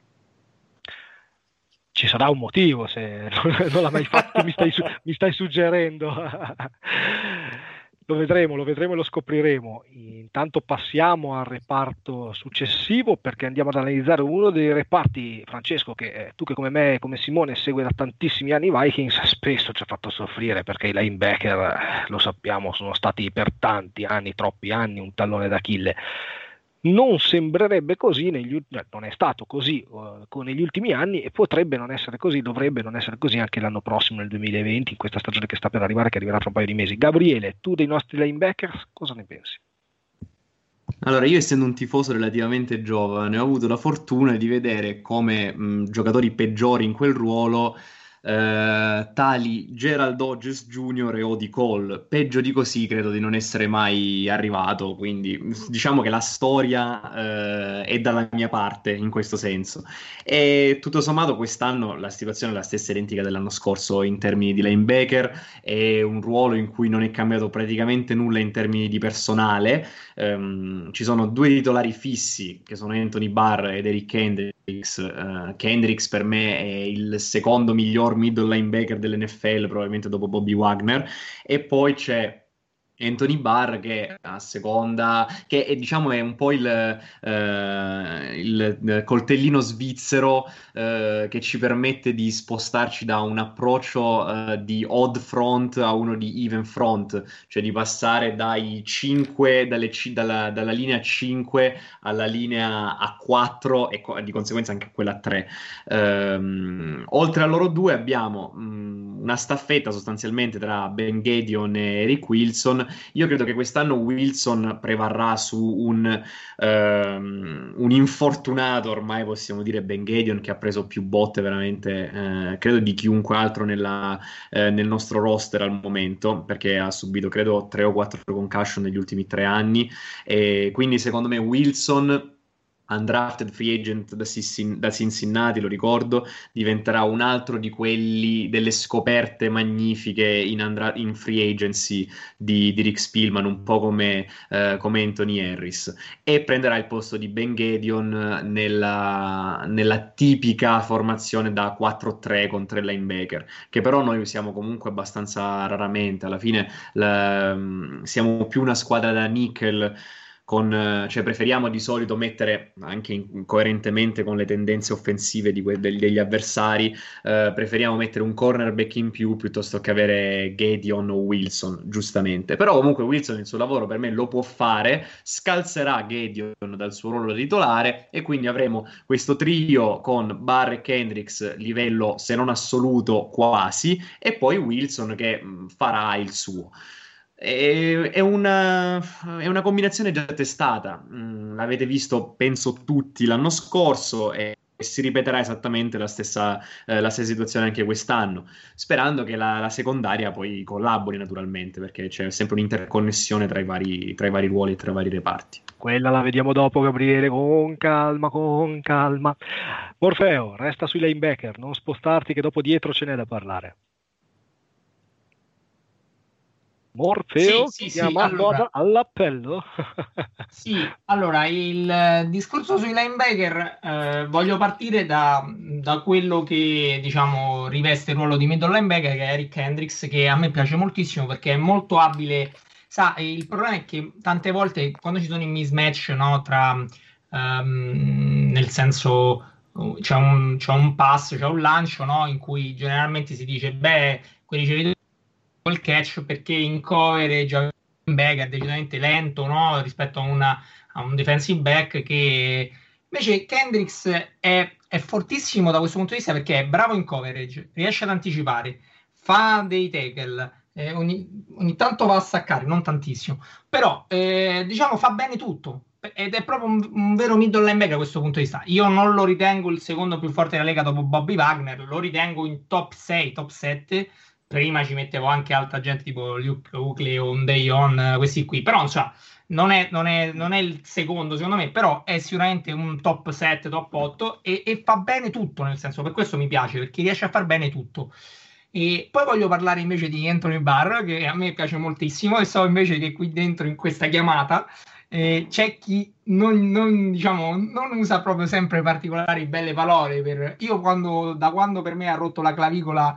Ci sarà un motivo se non l'ha mai fatto, mi stai, mi stai suggerendo. Lo vedremo, lo vedremo e lo scopriremo. Intanto passiamo al reparto successivo, perché andiamo ad analizzare uno dei reparti, Francesco, che eh, tu che come me, come Simone, segue da tantissimi anni i Vikings, spesso ci ha fatto soffrire, perché i linebacker, eh, lo sappiamo, sono stati per tanti anni, troppi anni, un tallone d'Achille. Non sembrerebbe così, negli, non è stato così uh, negli ultimi anni, e potrebbe non essere così, dovrebbe non essere così anche l'anno prossimo, nel duemilaventi, in questa stagione che sta per arrivare, che arriverà tra un paio di mesi. Gabriele, tu dei nostri linebackers cosa ne pensi? Allora, io essendo un tifoso relativamente giovane, ho avuto la fortuna di vedere come mh, giocatori peggiori in quel ruolo eh, tali Gerald Hodges Junior e Odie Cole. Peggio di così credo di non essere mai arrivato, quindi diciamo che la storia eh, è dalla mia parte in questo senso. E tutto sommato quest'anno la situazione è la stessa identica dell'anno scorso in termini di linebacker, è un ruolo in cui non è cambiato praticamente nulla in termini di personale. Um, ci sono due titolari fissi che sono Anthony Barr ed Eric Kendricks. Uh, Kendricks per me è il secondo miglior middle linebacker dell'N F L, probabilmente dopo Bobby Wagner, e poi c'è Anthony Barr che a seconda, che è, diciamo è un po' il, eh, il coltellino svizzero eh, che ci permette di spostarci da un approccio eh, di odd front a uno di even front, cioè di passare dai cinque, dalle, dalla, dalla linea cinque alla linea A quattro e co- di conseguenza anche quella a tre. Um, oltre a loro due abbiamo um, una staffetta sostanzialmente tra Ben Gedeon e Eric Wilson. Io credo che quest'anno Wilson prevarrà su un, um, un infortunato, ormai possiamo dire, Ben Gedeon, che ha preso più botte veramente, eh, credo, di chiunque altro nella, eh, nel nostro roster al momento, perché ha subito credo tre o quattro concussion negli ultimi tre anni, e quindi secondo me Wilson, undrafted free agent da, Cincin- da Cincinnati, lo ricordo, diventerà un altro di quelli, delle scoperte magnifiche in, andra- in free agency di, di Rick Spielman, un po' come, eh, come Anthony Harris, e prenderà il posto di Ben Gedeon nella, nella tipica formazione da quattro tre con tre linebacker, che però noi usiamo comunque abbastanza raramente. Alla fine la, siamo più una squadra da nickel, con, cioè preferiamo di solito mettere, anche in, coerentemente con le tendenze offensive di que- degli, degli avversari, eh, preferiamo mettere un cornerback in più piuttosto che avere Gedeon o Wilson, giustamente. Però comunque Wilson il suo lavoro per me lo può fare, scalzerà Gedeon dal suo ruolo titolare, e quindi avremo questo trio con Barr e Kendricks, livello se non assoluto quasi, e poi Wilson che mh, farà il suo. È una, è una combinazione già testata, mm, l'avete visto penso tutti l'anno scorso, e si ripeterà esattamente la stessa, eh, la stessa situazione anche quest'anno, sperando che la, la secondaria poi collabori naturalmente, perché c'è sempre un'interconnessione tra i vari, tra i vari ruoli e tra i vari reparti. Quella la vediamo dopo, Gabriele, con calma, con calma. Morfeo, resta sui linebacker, non spostarti che dopo dietro ce n'è da parlare. Morfeo, sì, sì, chiamato sì, allora, all'appello. sì, allora il discorso sui linebacker, eh, voglio partire da, da quello che diciamo riveste il ruolo di middle linebacker, che è Eric Kendricks, che a me piace moltissimo perché è molto abile. Sa, il problema è che tante volte quando ci sono i mismatch, no, tra um, nel senso c'è un, c'è un pass, c'è un lancio, no, in cui generalmente si dice beh, quel ricevitore il catch perché in coverage un back è decisamente lento, no? Rispetto a, una, a un defensive back, che invece Kendricks è, è fortissimo da questo punto di vista perché è bravo in coverage, riesce ad anticipare, fa dei tackle, eh, ogni, ogni tanto va a saccare, non tantissimo, però eh, diciamo fa bene tutto ed è proprio un, un vero middle linebacker da questo punto di vista. Io non lo ritengo il secondo più forte della Lega dopo Bobby Wagner, lo ritengo in top sei, top sette. Prima ci mettevo anche altra gente tipo Luke Oakley o un Dayon, questi qui, però insomma, non è, non, è, non è il secondo secondo me, però è sicuramente un top sette, top otto e, e fa bene tutto, nel senso, per questo mi piace, perché riesce a far bene tutto. E poi voglio parlare invece di Anthony Barr, che a me piace moltissimo, e so invece che qui dentro in questa chiamata eh, c'è chi non, non, diciamo, non usa proprio sempre particolari belle parole. Per... Io quando, da quando per me ha rotto la clavicola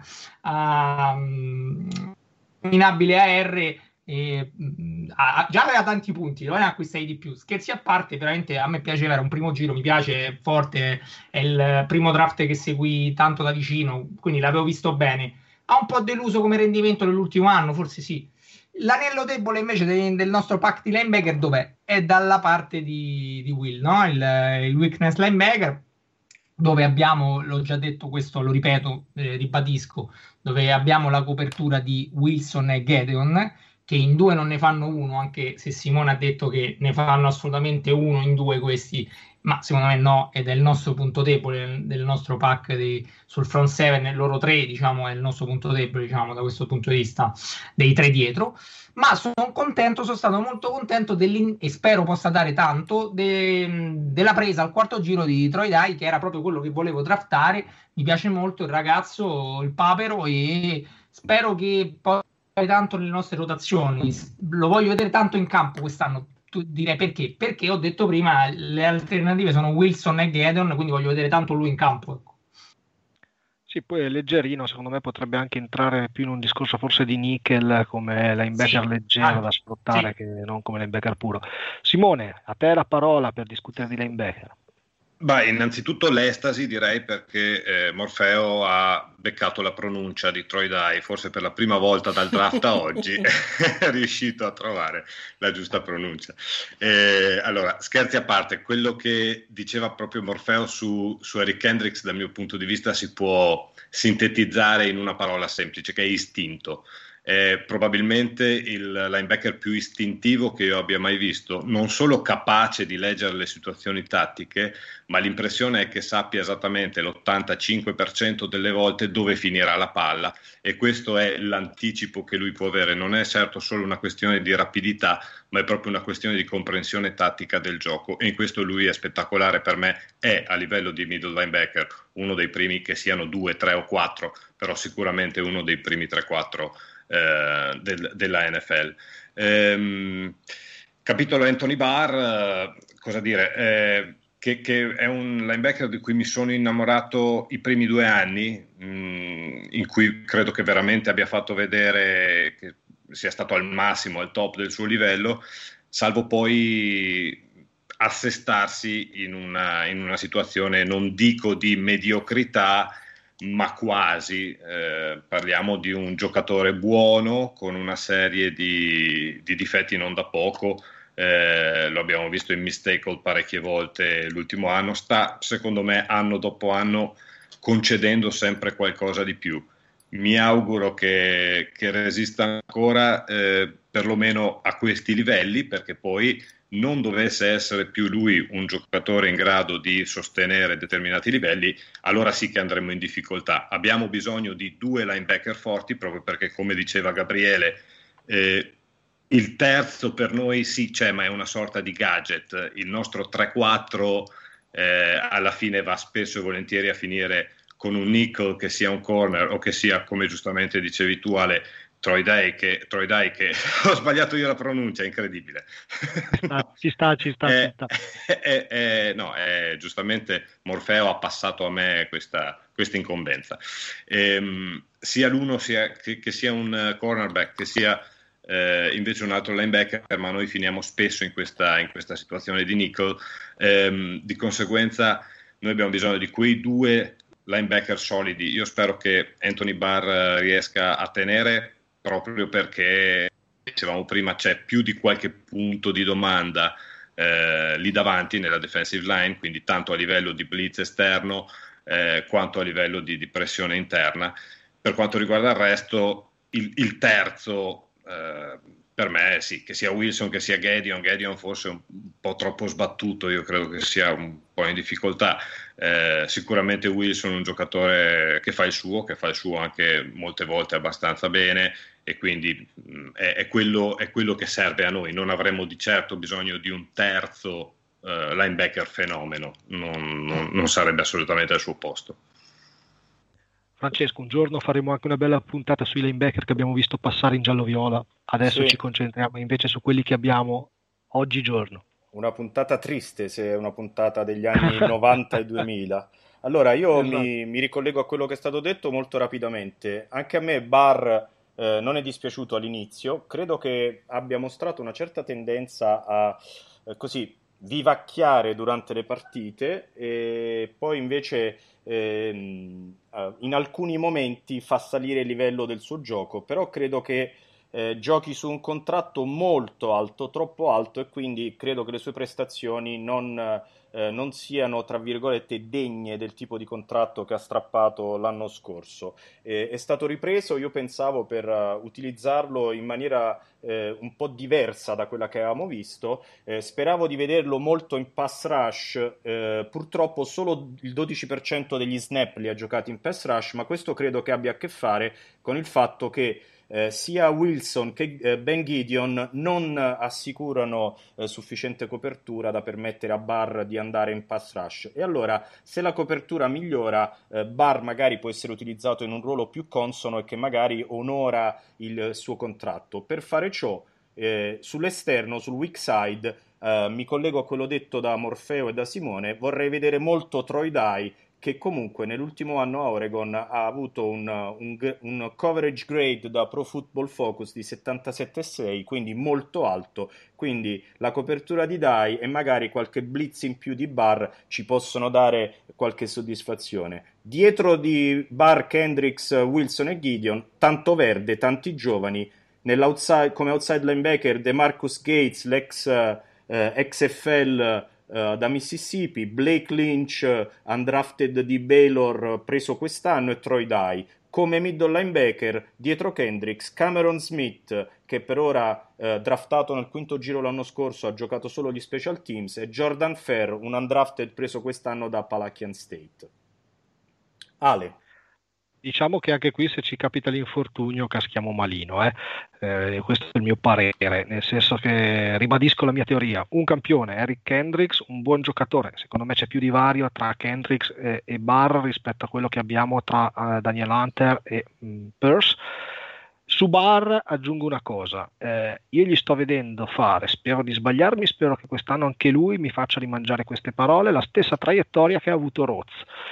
um, inabile A R, eh, ha, già aveva tanti punti, lo ne ha acquistati di più. Scherzi a parte, veramente a me piaceva, era un primo giro, mi piace, è forte, è il primo draft che seguì tanto da vicino, quindi l'avevo visto bene. Ha un po' deluso come rendimento nell'ultimo anno, forse sì. L'anello debole invece de, del nostro pack di linebacker dov'è? È dalla parte di, di Will, no? il, il weakness linebacker, dove abbiamo, l'ho già detto, questo lo ripeto, eh, ribadisco, dove abbiamo la copertura di Wilson e Gedeon, che in due non ne fanno uno, anche se Simone ha detto che ne fanno assolutamente uno in due questi, ma secondo me no, ed è il nostro punto debole del nostro pack di, sul front seven, loro tre, diciamo, è il nostro punto debole, diciamo, da questo punto di vista, dei tre dietro. Ma sono contento, sono stato molto contento e spero possa dare tanto de, della presa al quarto giro di Troy Dye, che era proprio quello che volevo draftare. Mi piace molto il ragazzo, il papero, e spero che possa dare tanto nelle nostre rotazioni. Lo voglio vedere tanto in campo quest'anno. Tu direi perché? Perché ho detto prima, le alternative sono Wilson e Gedeon, quindi voglio vedere tanto lui in campo, ecco. Sì, poi è leggerino, secondo me potrebbe anche entrare più in un discorso forse di nickel come linebacker sì, leggero anche da sfruttare, sì, che non come linebacker puro. Simone, a te la parola per discutere di linebacker. Beh, innanzitutto l'estasi, direi, perché eh, Morfeo ha beccato la pronuncia di Troy Dye, forse per la prima volta dal draft a oggi è riuscito a trovare la giusta pronuncia. Eh, allora, scherzi a parte, quello che diceva proprio Morfeo su, su Eric Kendricks, dal mio punto di vista, si può sintetizzare in una parola semplice, che è istinto. È probabilmente il linebacker più istintivo che io abbia mai visto, non solo capace di leggere le situazioni tattiche, ma l'impressione è che sappia esattamente l'ottantacinque per cento delle volte dove finirà la palla, e questo è l'anticipo che lui può avere. Non è certo solo una questione di rapidità, ma è proprio una questione di comprensione tattica del gioco, e in questo lui è spettacolare. Per me è, a livello di middle linebacker, uno dei primi, che siano due, tre o quattro, però sicuramente uno dei primi tre quattro Eh, del, della N F L. Ehm, capitolo Anthony Barr, eh, cosa dire? Eh, che, che è un linebacker di cui mi sono innamorato i primi due anni, mh, in cui credo che veramente abbia fatto vedere che sia stato al massimo, al top del suo livello, salvo poi assestarsi in una, in una situazione, non dico di mediocrità, ma quasi. Eh, parliamo di un giocatore buono con una serie di, di difetti non da poco. Eh, lo abbiamo visto in mistake parecchie volte l'ultimo anno, sta secondo me anno dopo anno concedendo sempre qualcosa di più. Mi auguro che, che resista ancora, eh, perlomeno a questi livelli, perché poi non dovesse essere più lui un giocatore in grado di sostenere determinati livelli, allora sì che andremo in difficoltà. Abbiamo bisogno di due linebacker forti, proprio perché, come diceva Gabriele, eh, il terzo per noi sì c'è, ma è una sorta di gadget. Il nostro tre quattro eh, alla fine va spesso e volentieri a finire con un nickel, che sia un corner o che sia, come giustamente dicevi tu Ale, Troy Dye, che, Troy Dye che ho sbagliato io la pronuncia, è incredibile. Ah, ci sta, ci sta, eh, ci sta. Eh, eh, no, eh, giustamente Morfeo ha passato a me questa, questa incombenza. Ehm, sia l'uno sia, che, che sia un cornerback, che sia eh, invece un altro linebacker, ma noi finiamo spesso in questa, in questa situazione di nickel. Ehm, di conseguenza noi abbiamo bisogno di quei due linebacker solidi. Io spero che Anthony Barr riesca a tenere, proprio perché, dicevamo prima, c'è più di qualche punto di domanda eh, lì davanti nella defensive line, quindi tanto a livello di blitz esterno eh, quanto a livello di, di pressione interna. Per quanto riguarda il resto, il, il terzo eh, per me sì, che sia Wilson che sia Gideon. Gideon forse un po' troppo sbattuto, io credo che sia un po' in difficoltà. Eh, sicuramente Wilson è un giocatore che fa il suo, che fa il suo anche molte volte abbastanza bene, e quindi mh, è, è, quello, è quello che serve a noi. Non avremo di certo bisogno di un terzo eh, linebacker fenomeno, non, non, non sarebbe assolutamente al suo posto. Francesco, un giorno faremo anche una bella puntata sui linebacker che abbiamo visto passare in giallo-viola. Adesso sì. Ci concentriamo invece su quelli che abbiamo oggigiorno. Una puntata triste, se è una puntata degli anni novanta e duemila. Allora, io Esatto. mi, mi ricollego a quello che è stato detto molto rapidamente. Anche a me Barr eh, non è dispiaciuto all'inizio. Credo che abbia mostrato una certa tendenza a eh, così vivacchiare durante le partite, e poi invece ehm, in alcuni momenti fa salire il livello del suo gioco, però credo che eh, giochi su un contratto molto alto, troppo alto, e quindi credo che le sue prestazioni non, eh, non siano, tra virgolette, degne del tipo di contratto che ha strappato l'anno scorso. Eh, è stato ripreso, io pensavo, per uh, utilizzarlo in maniera eh, un po' diversa da quella che avevamo visto. Eh, speravo di vederlo molto in pass rush, eh, purtroppo solo il dodici per cento degli snap li ha giocati in pass rush, ma questo credo che abbia a che fare con il fatto che Eh, sia Wilson che eh, Ben Gideon non assicurano eh, sufficiente copertura da permettere a Barr di andare in pass rush, e allora se la copertura migliora, eh, Barr magari può essere utilizzato in un ruolo più consono e che magari onora il suo contratto. Per fare ciò, eh, sull'esterno, sul weak side, eh, mi collego a quello detto da Morfeo e da Simone, vorrei vedere molto Troy Dye, che comunque nell'ultimo anno a Oregon ha avuto un, un, un coverage grade da Pro Football Focus di settantasette virgola sei, quindi molto alto. Quindi la copertura di Dye e magari qualche blitz in più di Barr ci possono dare qualche soddisfazione. Dietro di Barr, Kendricks, Wilson e Gideon, tanto verde, tanti giovani. Nell'outside, come outside linebacker, DeMarcus Gates, l'ex eh, X F L Uh, da Mississippi, Blake Lynch, uh, undrafted di Baylor, preso quest'anno, e Troy Dye. Come middle linebacker, dietro Kendricks, Cameron Smith, che per ora uh, draftato nel quinto giro l'anno scorso, ha giocato solo gli special teams, e Jordan Fair, un undrafted preso quest'anno da Appalachian State. Ale. Diciamo che anche qui, se ci capita l'infortunio, caschiamo malino, eh? Eh, questo è il mio parere, nel senso che ribadisco la mia teoria: un campione, Eric Kendricks, un buon giocatore. Secondo me c'è più divario tra Kendricks e, e Barr rispetto a quello che abbiamo tra uh, Daniel Hunter e um, Pierce. Su Barr aggiungo una cosa, eh, io gli sto vedendo fare, spero di sbagliarmi, spero che quest'anno anche lui mi faccia rimangiare queste parole, la stessa traiettoria che ha avuto Roz,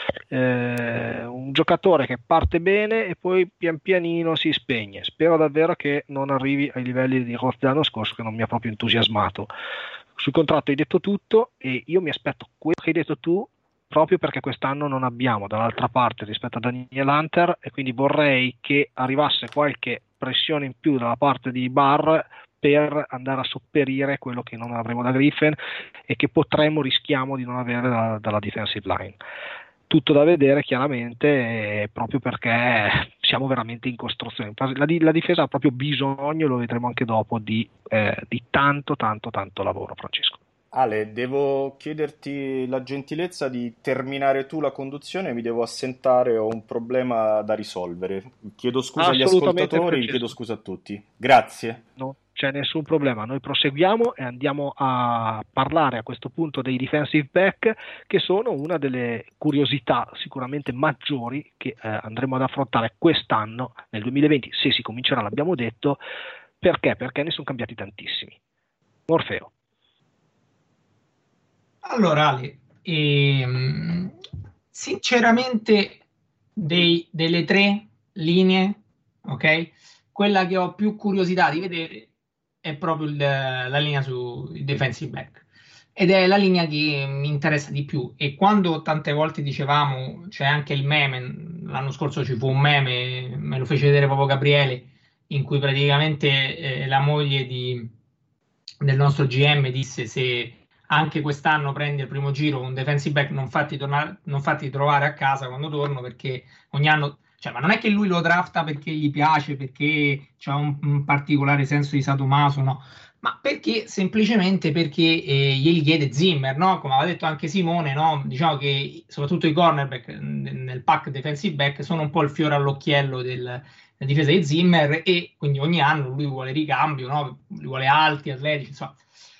eh, un giocatore che parte bene e poi pian pianino si spegne. Spero davvero che non arrivi ai livelli di Roz dell'anno scorso, che non mi ha proprio entusiasmato. Sul contratto hai detto tutto, e io mi aspetto quello che hai detto tu, proprio perché quest'anno non abbiamo dall'altra parte rispetto a Daniel Hunter, e quindi vorrei che arrivasse qualche pressione in più dalla parte di Barr per andare a sopperire quello che non avremo da Griffin e che potremmo, rischiamo di non avere da, dalla defensive line. tutto da vedere chiaramente, eh, proprio perché siamo veramente in costruzione. La, la difesa ha proprio bisogno, lo vedremo anche dopo, di, eh, di tanto tanto tanto lavoro, Francesco. Ale, devo chiederti la gentilezza di terminare tu la conduzione, mi devo assentare, ho un problema da risolvere. Chiedo scusa agli Assolutamente, ascoltatori, vi Francesco. chiedo scusa a tutti. Grazie. Non c'è nessun problema, noi proseguiamo e andiamo a parlare a questo punto dei defensive back, che sono una delle curiosità sicuramente maggiori che eh, andremo ad affrontare quest'anno, nel duemilaventi, se si comincerà, l'abbiamo detto. Perché? Perché ne sono cambiati tantissimi. Morfeo. Allora, Ale, ehm, sinceramente dei, delle tre linee, ok? Quella che ho più curiosità di vedere è proprio il- la linea sui defensive back. Ed è la linea che mi interessa di più. E quando tante volte dicevamo, c'è anche il meme, l'anno scorso ci fu un meme, me lo fece vedere proprio Gabriele, in cui praticamente eh, la moglie di- del nostro G M disse: se anche quest'anno prendi il primo giro un defensive back, non fatti, tornare, non fatti trovare a casa quando torno, perché ogni anno, cioè, ma non è che lui lo drafta perché gli piace, perché ha un, un particolare senso di sadomaso, no, ma perché semplicemente perché eh, glieli chiede Zimmer, no? Come aveva detto anche Simone, no? Diciamo che soprattutto i cornerback nel pack defensive back sono un po' il fiore all'occhiello del, della difesa di Zimmer, e quindi ogni anno lui vuole ricambio, no? Li vuole alti, atletici, insomma.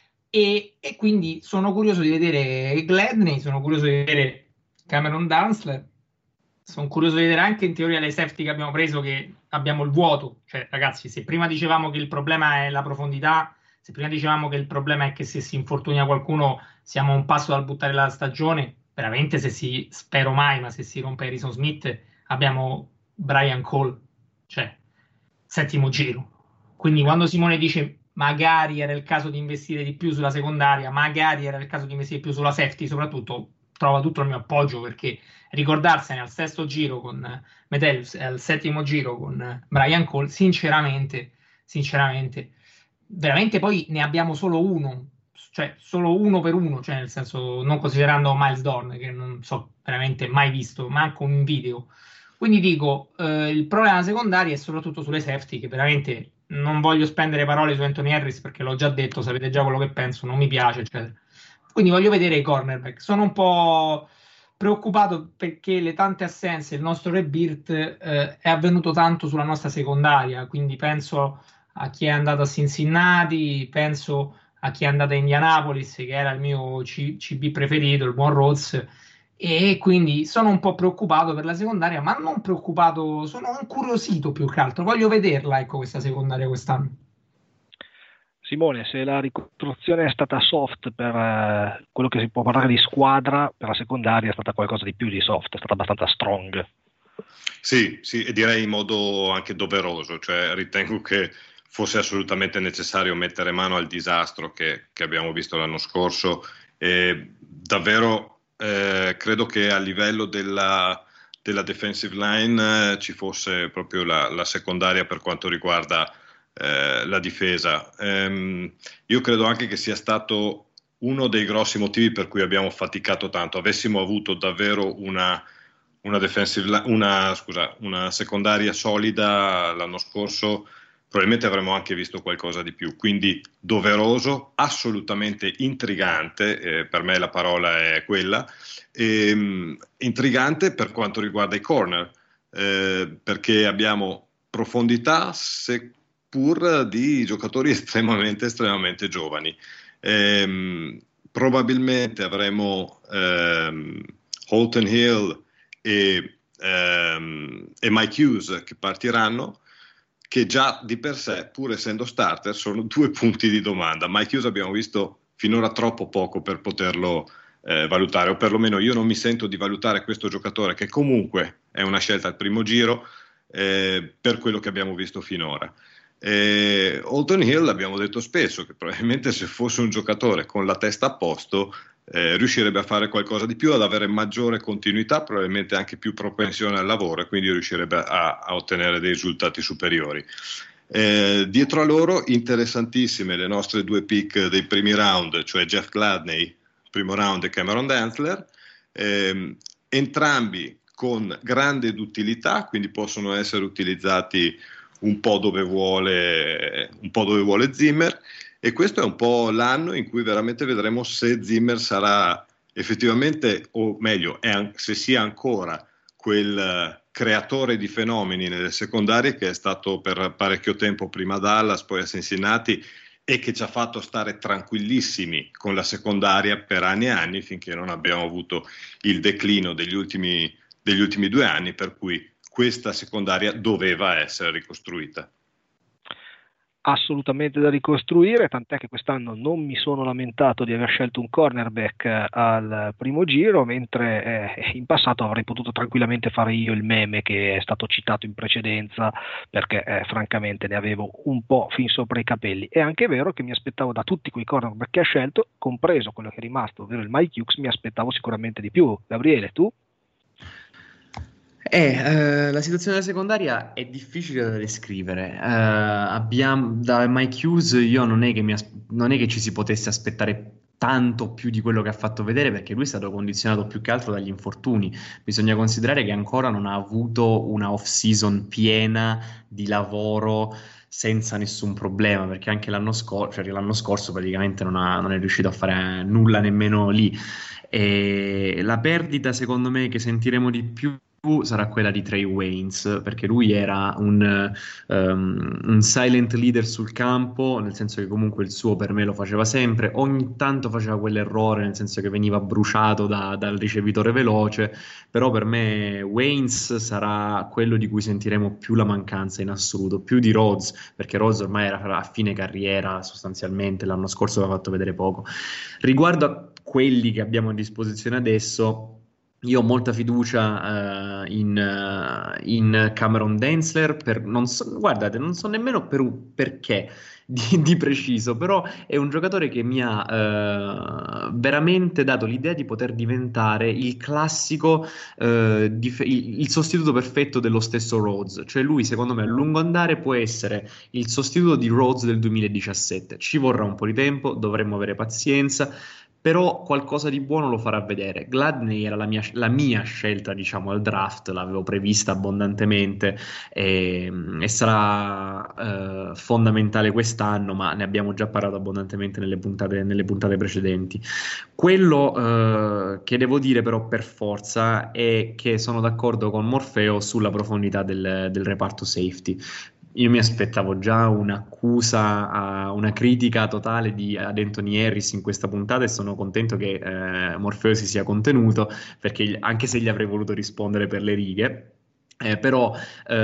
E, e quindi sono curioso di vedere Gladney, sono curioso di vedere Cameron Dantzler, sono curioso di vedere anche in teoria le safety che abbiamo preso, che abbiamo il vuoto. Cioè, ragazzi, se prima dicevamo che il problema è la profondità, se prima dicevamo che il problema è che se si infortuna qualcuno siamo a un passo dal buttare la stagione, veramente, se si, spero mai, ma se si rompe Harrison Smith abbiamo Brian Cole, cioè settimo giro. Quindi quando Simone dice magari era il caso di investire di più sulla secondaria, magari era il caso di investire di più sulla safety, soprattutto, trova tutto il mio appoggio, perché ricordarsene al sesto giro con Metellus e al settimo giro con Brian Cole, sinceramente, sinceramente, veramente poi ne abbiamo solo uno, cioè solo uno per uno, cioè nel senso, non considerando Miles Dorn, che non so veramente mai visto, manco in video. Quindi dico, eh, il problema secondario è soprattutto sulle safety, che veramente non voglio spendere parole su Anthony Harris perché l'ho già detto, sapete già quello che penso, non mi piace, eccetera. Quindi voglio vedere i cornerback. Sono un po' preoccupato perché le tante assenze, il nostro rebirth eh, è avvenuto tanto sulla nostra secondaria, quindi penso a chi è andato a Cincinnati, penso a chi è andato a Indianapolis, che era il mio C- CB preferito, il buon Rhodes, e quindi sono un po' preoccupato per la secondaria, ma non preoccupato, sono incuriosito più che altro, voglio vederla, ecco, questa secondaria quest'anno. Simone, se la ricostruzione è stata soft per eh, quello che si può parlare di squadra, per la secondaria è stata qualcosa di più di soft, è stata abbastanza strong. Sì, sì, e direi in modo anche doveroso, cioè ritengo che fosse assolutamente necessario mettere mano al disastro che, che abbiamo visto l'anno scorso, e davvero eh, credo che a livello della, della defensive line eh, ci fosse proprio la, la secondaria per quanto riguarda eh, la difesa. Ehm, io credo anche che sia stato uno dei grossi motivi per cui abbiamo faticato tanto. Avessimo avuto davvero una Una, defensive, una, scusa, una secondaria solida l'anno scorso, probabilmente avremmo anche visto qualcosa di più. Quindi doveroso, assolutamente intrigante, eh, per me la parola è quella, e, intrigante per quanto riguarda i corner, eh, perché abbiamo profondità seppur di giocatori estremamente, estremamente giovani. Eh, probabilmente avremo ehm, Holton Hill E, ehm, e Mike Hughes che partiranno, che già di per sé, pur essendo starter, sono due punti di domanda. Mike Hughes abbiamo visto finora troppo poco per poterlo eh, valutare, o perlomeno io non mi sento di valutare questo giocatore, che comunque è una scelta al primo giro, eh, per quello che abbiamo visto finora. Eh, Holton Hill, abbiamo detto spesso che probabilmente se fosse un giocatore con la testa a posto Eh, riuscirebbe a fare qualcosa di più, ad avere maggiore continuità, probabilmente anche più propensione al lavoro, e quindi riuscirebbe a, a ottenere dei risultati superiori. Eh, dietro a loro interessantissime le nostre due pick dei primi round, cioè Jeff Gladney primo round e Cameron Dantzler, eh, entrambi con grande utilità, quindi possono essere utilizzati un po' dove vuole, un po' dove vuole Zimmer, e questo è un po' l'anno in cui veramente vedremo se Zimmer sarà effettivamente, o meglio, è an- se sia ancora quel creatore di fenomeni nelle secondarie che è stato per parecchio tempo prima a Dallas, poi a Cincinnati, e che ci ha fatto stare tranquillissimi con la secondaria per anni e anni, finché non abbiamo avuto il declino degli ultimi, degli ultimi due anni, per cui questa secondaria doveva essere ricostruita. Assolutamente da ricostruire, tant'è che quest'anno non mi sono lamentato di aver scelto un cornerback al primo giro, mentre eh, in passato avrei potuto tranquillamente fare io il meme che è stato citato in precedenza, perché eh, francamente ne avevo un po' fin sopra i capelli. È anche vero che mi aspettavo da tutti quei cornerback che ha scelto, compreso quello che è rimasto, ovvero il Mike Hughes, mi aspettavo sicuramente di più. Gabriele, tu? Eh, eh, la situazione della secondaria è difficile da descrivere. Eh, abbiamo, da Mike Hughes io non è che mi as- non è che ci si potesse aspettare tanto più di quello che ha fatto vedere, perché lui è stato condizionato più che altro dagli infortuni. Bisogna considerare che ancora non ha avuto una off-season piena di lavoro senza nessun problema, perché anche l'anno, scor- cioè l'anno scorso praticamente non, ha- non è riuscito a fare nulla nemmeno lì. E la perdita, secondo me, che sentiremo di più sarà quella di Trey Waynes, perché lui era un, um, un silent leader sul campo, nel senso che comunque il suo per me lo faceva sempre, ogni tanto faceva quell'errore, nel senso che veniva bruciato da, dal ricevitore veloce, però per me Waynes sarà quello di cui sentiremo più la mancanza in assoluto, più di Rhodes, perché Rhodes ormai era a fine carriera sostanzialmente, l'anno scorso aveva fatto vedere poco. Riguardo a quelli che abbiamo a disposizione adesso, io ho molta fiducia uh, in, uh, in Cameron Densler, per, non so, guardate, non so nemmeno per, perché di, di preciso, però è un giocatore che mi ha uh, veramente dato l'idea di poter diventare il classico, uh, dif- il, il sostituto perfetto dello stesso Rhodes, cioè lui secondo me a lungo andare può essere il sostituto di Rhodes del duemiladiciassette, ci vorrà un po' di tempo, dovremmo avere pazienza, però qualcosa di buono lo farà vedere. Gladney era la mia, la mia scelta, diciamo, al draft, l'avevo prevista abbondantemente e, e sarà eh, fondamentale quest'anno, ma ne abbiamo già parlato abbondantemente nelle puntate, nelle puntate precedenti. Quello eh, che devo dire però per forza è che sono d'accordo con Morfeo sulla profondità del, del reparto safety. Io mi aspettavo già un'accusa, uh, una critica totale di, ad Anthony Harris in questa puntata, e sono contento che eh, Morfeo si sia contenuto, perché anche se gli avrei voluto rispondere per le righe, eh, però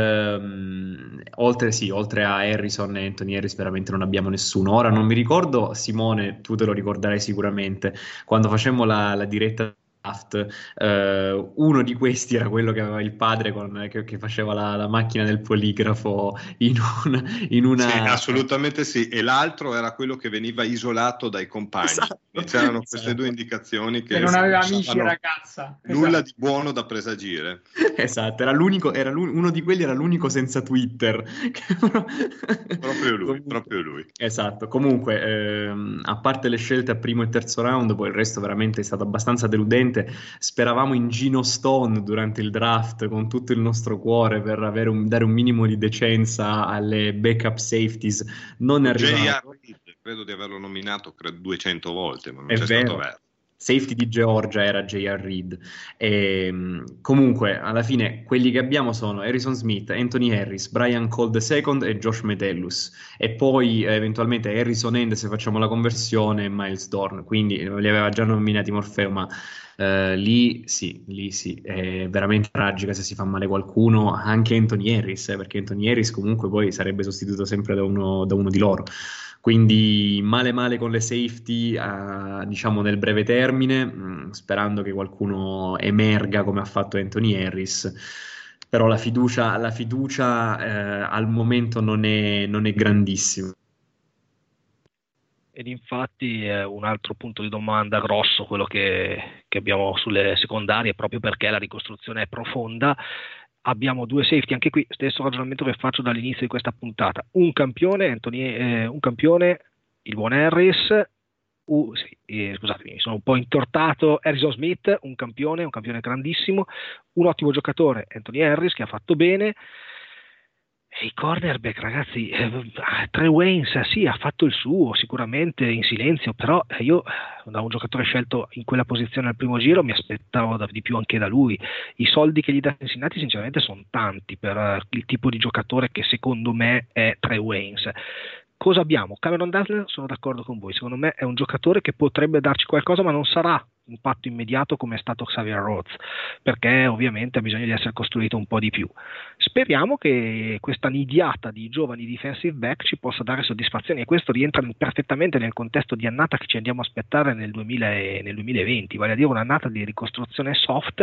ehm, oltre, sì, oltre a Harrison e Anthony Harris veramente non abbiamo nessuno. Ora non mi ricordo, Simone, tu te lo ricorderai sicuramente, quando facemmo la, la diretta draft, Uh, uno di questi era quello che aveva il padre con, che, che faceva la, la macchina del poligrafo in, un, in una... Sì, assolutamente sì, e l'altro era quello che veniva isolato dai compagni. Esatto. C'erano queste Esatto. due indicazioni che, che non aveva amici e ragazza. Nulla Esatto. di buono da presagire. Esatto, era l'unico, era l'un- uno di quelli era l'unico senza Twitter. Proprio lui, Comunque, proprio lui. Esatto, comunque ehm, a parte le scelte a primo e terzo round, poi il resto veramente è stato abbastanza deludente. Speravamo in Gino Stone durante il draft con tutto il nostro cuore per avere un, dare un minimo di decenza alle backup safeties. Non è J R. arrivato. Reed, credo di averlo nominato credo duecento volte, ma non È c'è vero. stato verso. Safety di Georgia era J R. Reed. E, comunque, alla fine, quelli che abbiamo sono Harrison Smith, Anthony Harris, Brian Cole secondo e Josh Metellus. E poi, eh, eventualmente, Harrison End, se facciamo la conversione, e Miles Dorn. Quindi, li aveva già nominati Morfeo, ma eh, lì sì, lì sì. È veramente tragica se si fa male qualcuno. Anche Anthony Harris, eh, perché Anthony Harris comunque poi sarebbe sostituito sempre da uno, da uno di loro. Quindi male male con le safety, uh, diciamo nel breve termine, mh, sperando che qualcuno emerga come ha fatto Anthony Harris, però la fiducia, la fiducia eh, al momento non è, non è grandissima. Ed infatti è un altro punto di domanda grosso quello che, che abbiamo sulle secondarie, proprio perché la ricostruzione è profonda. Abbiamo due safety, anche qui stesso ragionamento che faccio dall'inizio di questa puntata: un campione, Anthony, eh, un campione, il buon Harris, uh, sì, eh, scusatemi, mi sono un po' intortato. Harrison Smith, un campione, un campione grandissimo, un ottimo giocatore, Anthony Harris, che ha fatto bene. E i cornerback, ragazzi, eh, Trey Waynes sì, ha fatto il suo sicuramente in silenzio, però eh, io da un giocatore scelto in quella posizione al primo giro mi aspettavo da, di più anche da lui. I soldi che gli dà Cincinnati sinceramente sono tanti per uh, il tipo di giocatore che secondo me è Trey Waynes. Cosa abbiamo? Cameron Dantzler, sono d'accordo con voi, secondo me è un giocatore che potrebbe darci qualcosa, ma non sarà impatto immediato come è stato Xavier Rhodes, perché ovviamente ha bisogno di essere costruito un po' di più. Speriamo che questa nidiata di giovani defensive back ci possa dare soddisfazioni, e questo rientra perfettamente nel contesto di annata che ci andiamo a aspettare nel, duemila e, nel duemilaventi, vale a dire un'annata di ricostruzione soft,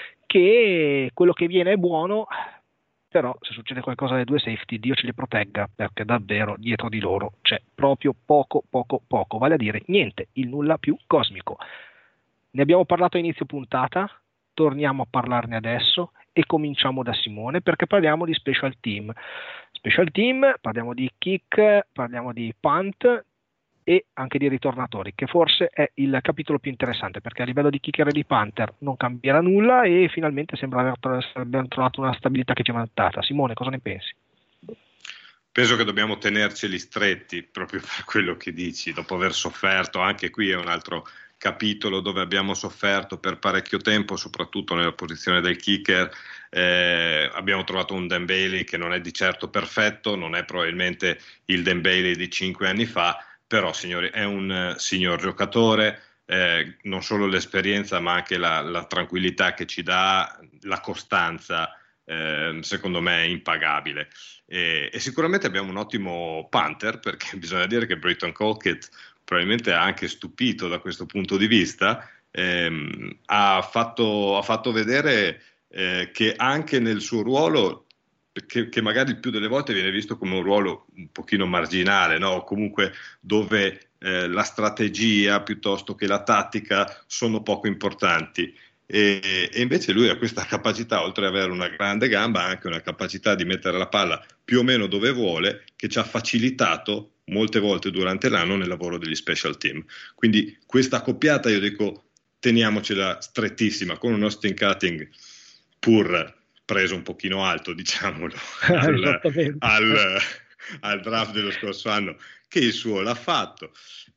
che quello che viene è buono, però se succede qualcosa alle due safety, Dio ce li protegga, perché davvero dietro di loro c'è proprio poco, poco, poco, vale a dire niente, il nulla più cosmico. Ne abbiamo parlato a inizio puntata, torniamo a parlarne adesso e cominciamo da Simone, perché parliamo di special team. Special team, parliamo di kick, parliamo di punt e anche di ritornatori, che forse è il capitolo più interessante, perché a livello di kicker e di punter non cambierà nulla e finalmente sembra aver abbiamo trovato una stabilità che ci è mancata. Simone, cosa ne pensi? Penso che dobbiamo tenerceli stretti proprio per quello che dici, dopo aver sofferto. Anche qui è un altro capitolo dove abbiamo sofferto per parecchio tempo, soprattutto nella posizione del kicker. Eh, abbiamo trovato un Dan Bailey che non è di certo perfetto, non è probabilmente il Dan Bailey di cinque anni fa, però signori è un uh, signor giocatore, eh, non solo l'esperienza ma anche la, la tranquillità che ci dà, la costanza, eh, secondo me è impagabile. E, e sicuramente abbiamo un ottimo punter, perché bisogna dire che Britton Colquitt probabilmente ha anche stupito da questo punto di vista, ehm, ha, fatto, ha fatto vedere eh, che anche nel suo ruolo, che, che magari il più delle volte viene visto come un ruolo un pochino marginale, no? Comunque dove eh, la strategia piuttosto che la tattica sono poco importanti. E, e invece lui ha questa capacità, oltre ad avere una grande gamba, ha anche una capacità di mettere la palla più o meno dove vuole, che ci ha facilitato molte volte durante l'anno nel lavoro degli special team. Quindi questa accoppiata, io dico, teniamocela strettissima, con un Austin Cutting pur preso un pochino alto, diciamolo, al, al, al draft dello scorso anno, che il suo l'ha fatto.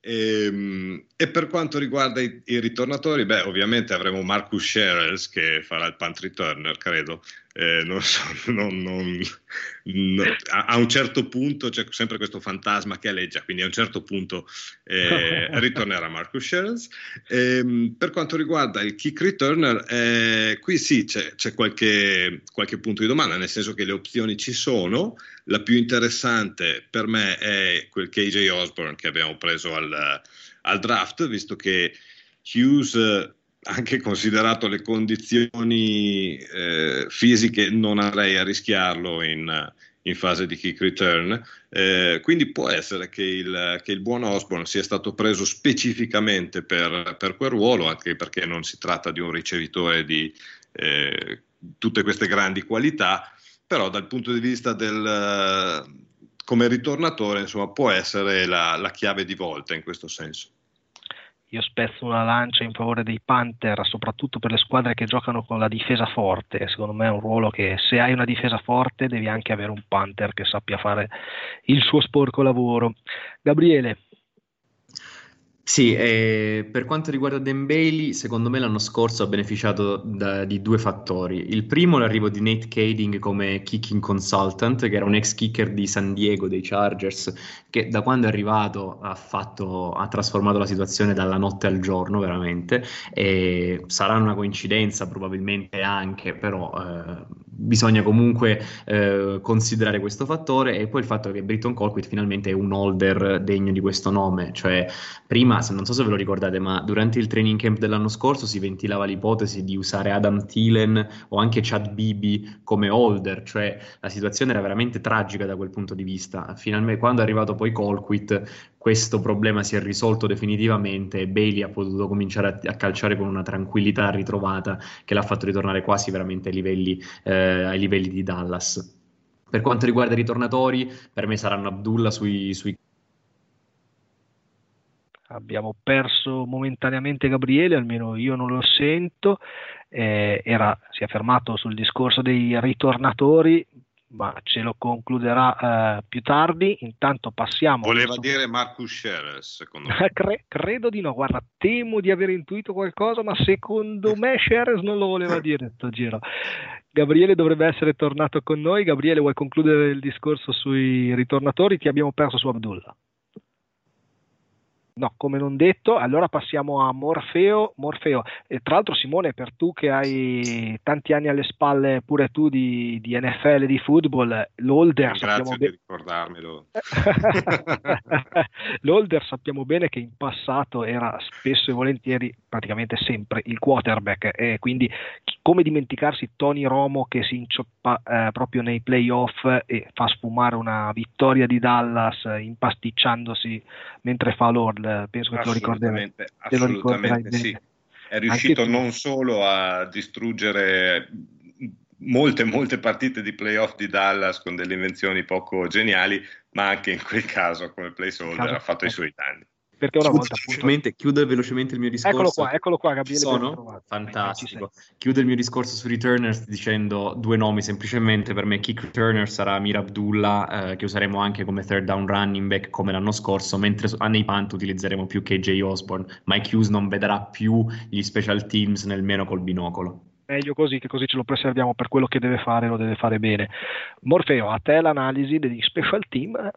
E, e per quanto riguarda i, i ritornatori, beh, ovviamente avremo Marcus Sherels che farà il punt returner, credo. Eh, non so, non, non, non, a, a un certo punto c'è sempre questo fantasma che aleggia, quindi a un certo punto eh, ritornerà Marcus Sherels. Eh, per quanto riguarda il kick returner, eh, qui sì c'è, c'è qualche, qualche punto di domanda, nel senso che le opzioni ci sono. La più interessante per me è quel K J Osborne che abbiamo preso al, al draft, visto che Hughes, anche considerato le condizioni eh, fisiche, non avrei a rischiarlo in, in fase di kick return, eh, quindi può essere che il, che il buon Osborne sia stato preso specificamente per, per quel ruolo, anche perché non si tratta di un ricevitore di eh, tutte queste grandi qualità, però dal punto di vista del come ritornatore, insomma, può essere la, la chiave di volta in questo senso. Io spezzo una lancia in favore dei Panther, soprattutto per le squadre che giocano con la difesa forte. Secondo me è un ruolo che, se hai una difesa forte, devi anche avere un Panther che sappia fare il suo sporco lavoro. Gabriele. Sì, eh, per quanto riguarda Dan Bailey, secondo me l'anno scorso ha beneficiato da, di due fattori. Il primo è l'arrivo di Nate Kading come kicking consultant, che era un ex kicker di San Diego, dei Chargers, che da quando è arrivato ha, fatto, ha trasformato la situazione dalla notte al giorno, veramente. E sarà una coincidenza, probabilmente anche, però eh, bisogna comunque eh, considerare questo fattore. E poi il fatto che Britton Colquitt finalmente è un holder degno di questo nome, cioè prima, non so se ve lo ricordate, ma durante il training camp dell'anno scorso si ventilava l'ipotesi di usare Adam Thielen o anche Chad Beebe come holder, cioè la situazione era veramente tragica da quel punto di vista. Finalmente, quando è arrivato poi Colquitt, questo problema si è risolto definitivamente e Bailey ha potuto cominciare a, a calciare con una tranquillità ritrovata che l'ha fatto ritornare quasi veramente ai livelli, eh, ai livelli di Dallas. Per quanto riguarda i ritornatori, per me saranno Abdullah sui, sui Abbiamo perso momentaneamente Gabriele, almeno io non lo sento. Eh, era, si è fermato sul discorso dei ritornatori, ma ce lo concluderà eh, più tardi. Intanto passiamo. Voleva verso... dire Marcus Scherer, secondo me. Cre- credo di no, guarda, temo di aver intuito qualcosa, ma secondo me Scherer non lo voleva dire sto giro. Gabriele dovrebbe essere tornato con noi. Gabriele, vuoi concludere il discorso sui ritornatori? Ti abbiamo perso su Abdullah. No, come non detto, allora passiamo a Morfeo. Morfeo, e tra l'altro Simone, per tu che hai tanti anni alle spalle pure tu di, di N F L, di football, l'holder sappiamo Grazie di bene. ricordarmelo. L'holder sappiamo bene che in passato era spesso e volentieri, praticamente sempre, il quarterback, e quindi come dimenticarsi Tony Romo che si incioppa eh, proprio nei playoff e fa sfumare una vittoria di Dallas eh, impasticciandosi mentre fa l'Hall. Penso che te lo ricorderai. Assolutamente sì. È riuscito non solo a distruggere molte molte partite di playoff di Dallas con delle invenzioni poco geniali, ma anche in quel caso come placeholder ha fatto i suoi danni. Perché una chiudo, volta appunto... velocemente, chiudo velocemente il mio discorso. Eccolo qua, eccolo qua Gabriele. Sono? Fantastico. Chiudo il mio discorso su returners dicendo due nomi semplicemente. Per me kick returner sarà Amir Abdullah, eh, che useremo anche come third down running back come l'anno scorso, mentre su, nei punt utilizzeremo più K J Osborne. Mike Hughes non vedrà più gli special teams nemmeno col binocolo. Meglio così, che così ce lo preserviamo per quello che deve fare, lo deve fare bene. Morfeo, a te l'analisi degli special team.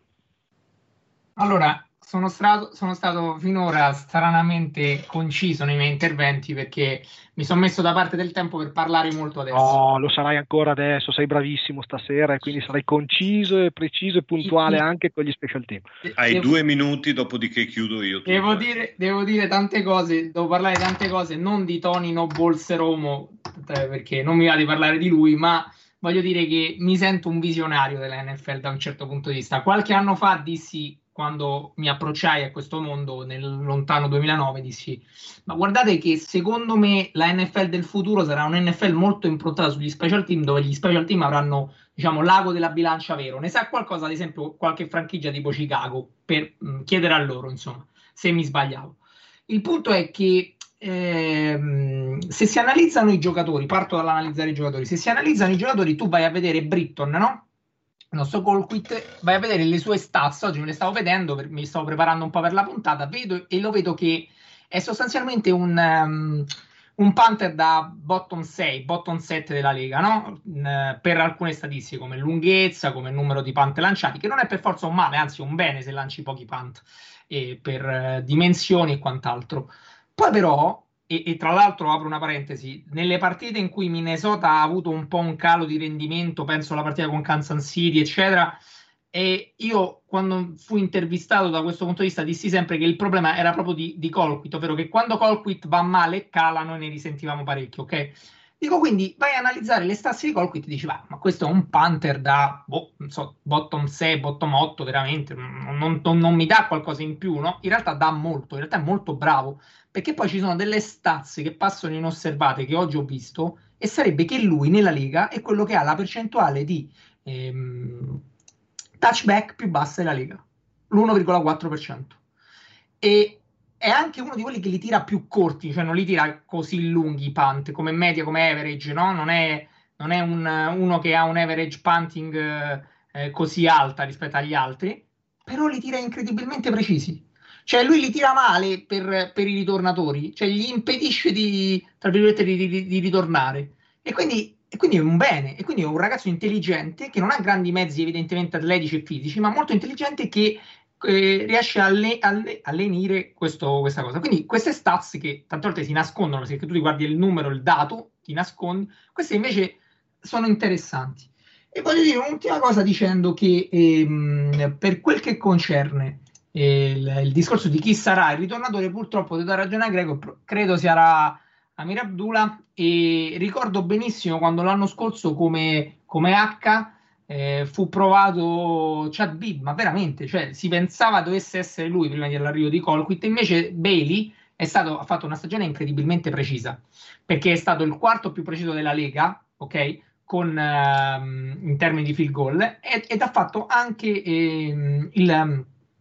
Allora, sono stato, sono stato finora stranamente conciso nei miei interventi perché mi sono messo da parte del tempo per parlare molto adesso. No, lo sarai ancora adesso, sei bravissimo stasera e quindi sarai conciso e preciso e puntuale Sì, sì. anche con gli special team. Hai devo, due minuti, dopodiché chiudo io. Devo dire, devo dire tante cose, devo parlare di tante cose, non di Tony No Balls Romo, perché non mi va di parlare di lui, ma voglio dire che mi sento un visionario della N F L da un certo punto di vista. Qualche anno fa dissi, quando mi approcciai a questo mondo nel lontano duemilanove, dissi ma guardate che secondo me la N F L del futuro sarà un N F L molto improntato sugli special team, dove gli special team avranno, diciamo, l'ago della bilancia vero. Ne sa qualcosa, ad esempio, qualche franchigia tipo Chicago, per mh, chiedere a loro, insomma, se mi sbagliavo. Il punto è che ehm, se si analizzano i giocatori, parto dall'analizzare i giocatori, se si analizzano i giocatori tu vai a vedere Britton, no? Il nostro Colquitt, vai a vedere le sue stats, oggi me le stavo vedendo, per, mi stavo preparando un po' per la puntata, vedo e lo vedo che è sostanzialmente un, um, un punter da bottom sei, bottom sette della Lega, no? Mm, per alcune statistiche come lunghezza, come numero di punt lanciati, che non è per forza un male, anzi un bene se lanci pochi punt, e per uh, dimensioni e quant'altro. Poi però, e, e tra l'altro apro una parentesi, nelle partite in cui Minnesota ha avuto un po' un calo di rendimento, penso alla partita con Kansas City, eccetera, e io quando fui intervistato da questo punto di vista dissi sempre che il problema era proprio di, di Colquitt, ovvero che quando Colquitt va male cala, noi ne risentivamo parecchio, ok? Dico, quindi vai a analizzare le stats di Colquitt e dici, ma, ma questo è un punter da boh, non so, bottom sei, bottom otto, veramente, non, non, non mi dà qualcosa in più, no? In realtà dà molto, in realtà è molto bravo, perché poi ci sono delle stats che passano inosservate che oggi ho visto, e sarebbe che lui nella Lega è quello che ha la percentuale di ehm, touchback più bassa della Lega, l'uno virgola quattro per cento, e è anche uno di quelli che li tira più corti, cioè non li tira così lunghi i punt, come media, come average, no? Non è, non è un, uno che ha un average punting eh, così alta rispetto agli altri, però li tira incredibilmente precisi. Cioè lui li tira male per, per i ritornatori, cioè gli impedisce di, tra virgolette, di, di, di ritornare. E quindi, e quindi è un bene, e quindi è un ragazzo intelligente che non ha grandi mezzi evidentemente atletici e fisici, ma molto intelligente che eh, riesce a, le, a, le, a lenire questo, questa cosa. Quindi queste stats che tante volte si nascondono, perché tu ti guardi il numero, il dato, ti nascondi, queste invece sono interessanti. E voglio dire un'ultima cosa dicendo che ehm, per quel che concerne il, il discorso di chi sarà il ritornatore, purtroppo ti do ragione a Greco, credo sarà Amir Abdullah, e ricordo benissimo quando l'anno scorso come, come H eh, fu provato Chad Bibb, ma veramente, cioè si pensava dovesse essere lui prima dell'arrivo di Colquitt, invece Bailey è stato, ha fatto una stagione incredibilmente precisa, perché è stato il quarto più preciso della Lega, ok? Con, ehm, in termini di field goal, ed, ed ha fatto anche ehm, il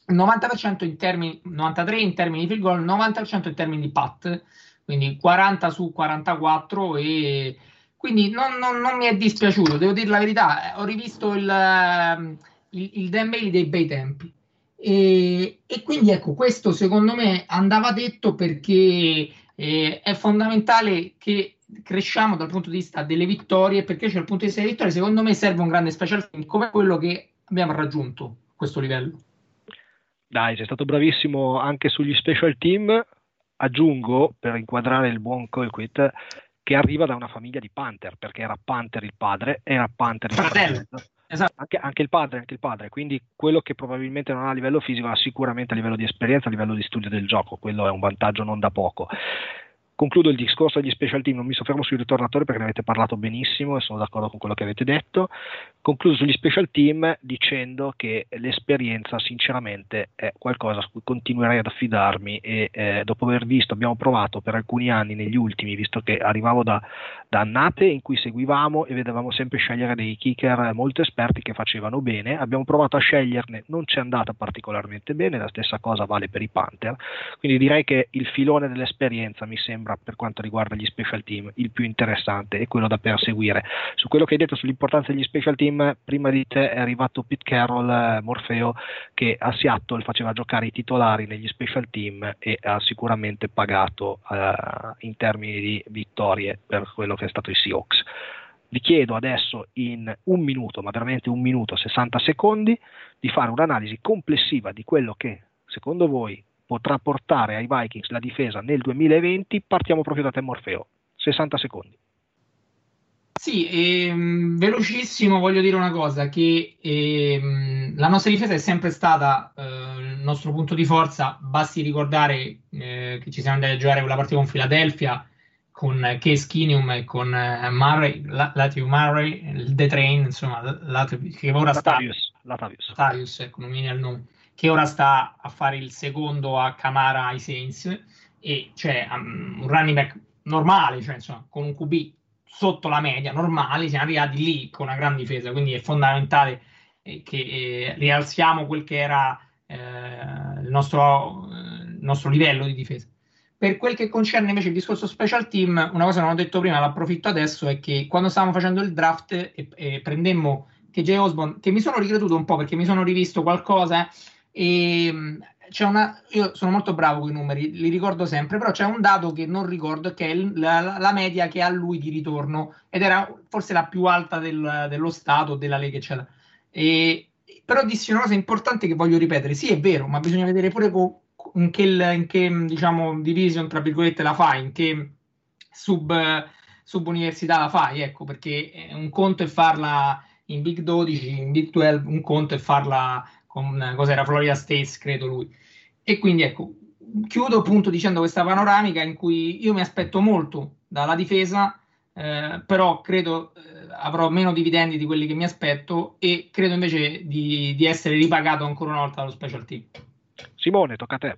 novanta per cento in termini, novantatré in termini di field goal, novanta per cento in termini di putt, quindi quaranta su quarantaquattro, e quindi non, non, non mi è dispiaciuto, devo dire la verità. Ho rivisto il, il, il Dan Bailey dei bei tempi, e, e quindi ecco, questo secondo me andava detto, perché eh, è fondamentale che cresciamo dal punto di vista delle vittorie, perché c'è il punto di vista delle vittorie, secondo me serve un grande special team come quello che abbiamo raggiunto a questo livello. Dai, sei stato bravissimo anche sugli special team. Aggiungo, per inquadrare il buon Colquitt, che arriva da una famiglia di Panther, perché era Panther il padre, era Panther il fratello. Esatto. Anche, anche il padre, anche il padre, quindi quello che probabilmente non ha a livello fisico ha sicuramente a livello di esperienza, a livello di studio del gioco, quello è un vantaggio non da poco. Concludo il discorso degli special team, non mi soffermo sui ritornatori perché ne avete parlato benissimo e sono d'accordo con quello che avete detto. Concludo sugli special team dicendo che l'esperienza sinceramente è qualcosa su cui continuerei ad affidarmi, e eh, dopo aver visto, abbiamo provato per alcuni anni negli ultimi, visto che arrivavo da, da annate in cui seguivamo e vedevamo sempre scegliere dei kicker molto esperti che facevano bene, abbiamo provato a sceglierne, non ci è andata particolarmente bene, la stessa cosa vale per i Panther, quindi direi che il filone dell'esperienza mi sembra, per quanto riguarda gli special team, il più interessante e quello da perseguire. Su quello che hai detto sull'importanza degli special team, prima di te è arrivato Pete Carroll, eh, Morfeo, che a Seattle faceva giocare i titolari negli special team e ha sicuramente pagato eh, in termini di vittorie per quello che è stato i Seahawks. Vi chiedo adesso in un minuto, ma veramente un minuto, sessanta secondi, di fare un'analisi complessiva di quello che secondo voi potrà portare ai Vikings la difesa nel duemilaventi. Partiamo proprio da te, Morfeo. sessanta secondi. Sì, ehm, velocissimo, voglio dire una cosa, che ehm, la nostra difesa è sempre stata eh, il nostro punto di forza. Basti ricordare eh, che ci siamo andati a giocare quella partita con Philadelphia, con Case Keenum e con eh, Murray, La- Latavius Murray, il The Train, insomma, Latavius, che ora sta... Latavius, Latavius, ecco, non mi viene il nome, che ora sta a fare il secondo a Camara ai Saints, e cioè um, un running back normale, cioè insomma, con un Q B sotto la media, normali, siamo arrivati lì con una gran difesa, quindi è fondamentale eh, che eh, rialziamo quel che era eh, il, nostro, eh, il nostro livello di difesa. Per quel che concerne invece il discorso special team, una cosa che non ho detto prima, l'approfitto adesso, è che quando stavamo facendo il draft e, e prendemmo K J Osborne, che mi sono ricreduto un po' perché mi sono rivisto qualcosa, e c'è una, io sono molto bravo con i numeri, li ricordo sempre, però c'è un dato che non ricordo, che è la, la media che ha lui di ritorno, ed era forse la più alta del, dello Stato, della Lega, eccetera. E, però dissi una cosa importante che voglio ripetere: sì, è vero, ma bisogna vedere pure co, in che, in che diciamo, division, tra virgolette, la fai, in che sub, sub università la fai, ecco, perché un conto è farla in Big dodici, in Big dodici, un conto è farla con, cos'era, Florida State, credo lui. E quindi ecco, chiudo appunto dicendo questa panoramica in cui io mi aspetto molto dalla difesa, eh, però credo eh, avrò meno dividendi di quelli che mi aspetto, e credo invece di, di essere ripagato ancora una volta dallo special team. Simone, tocca a te.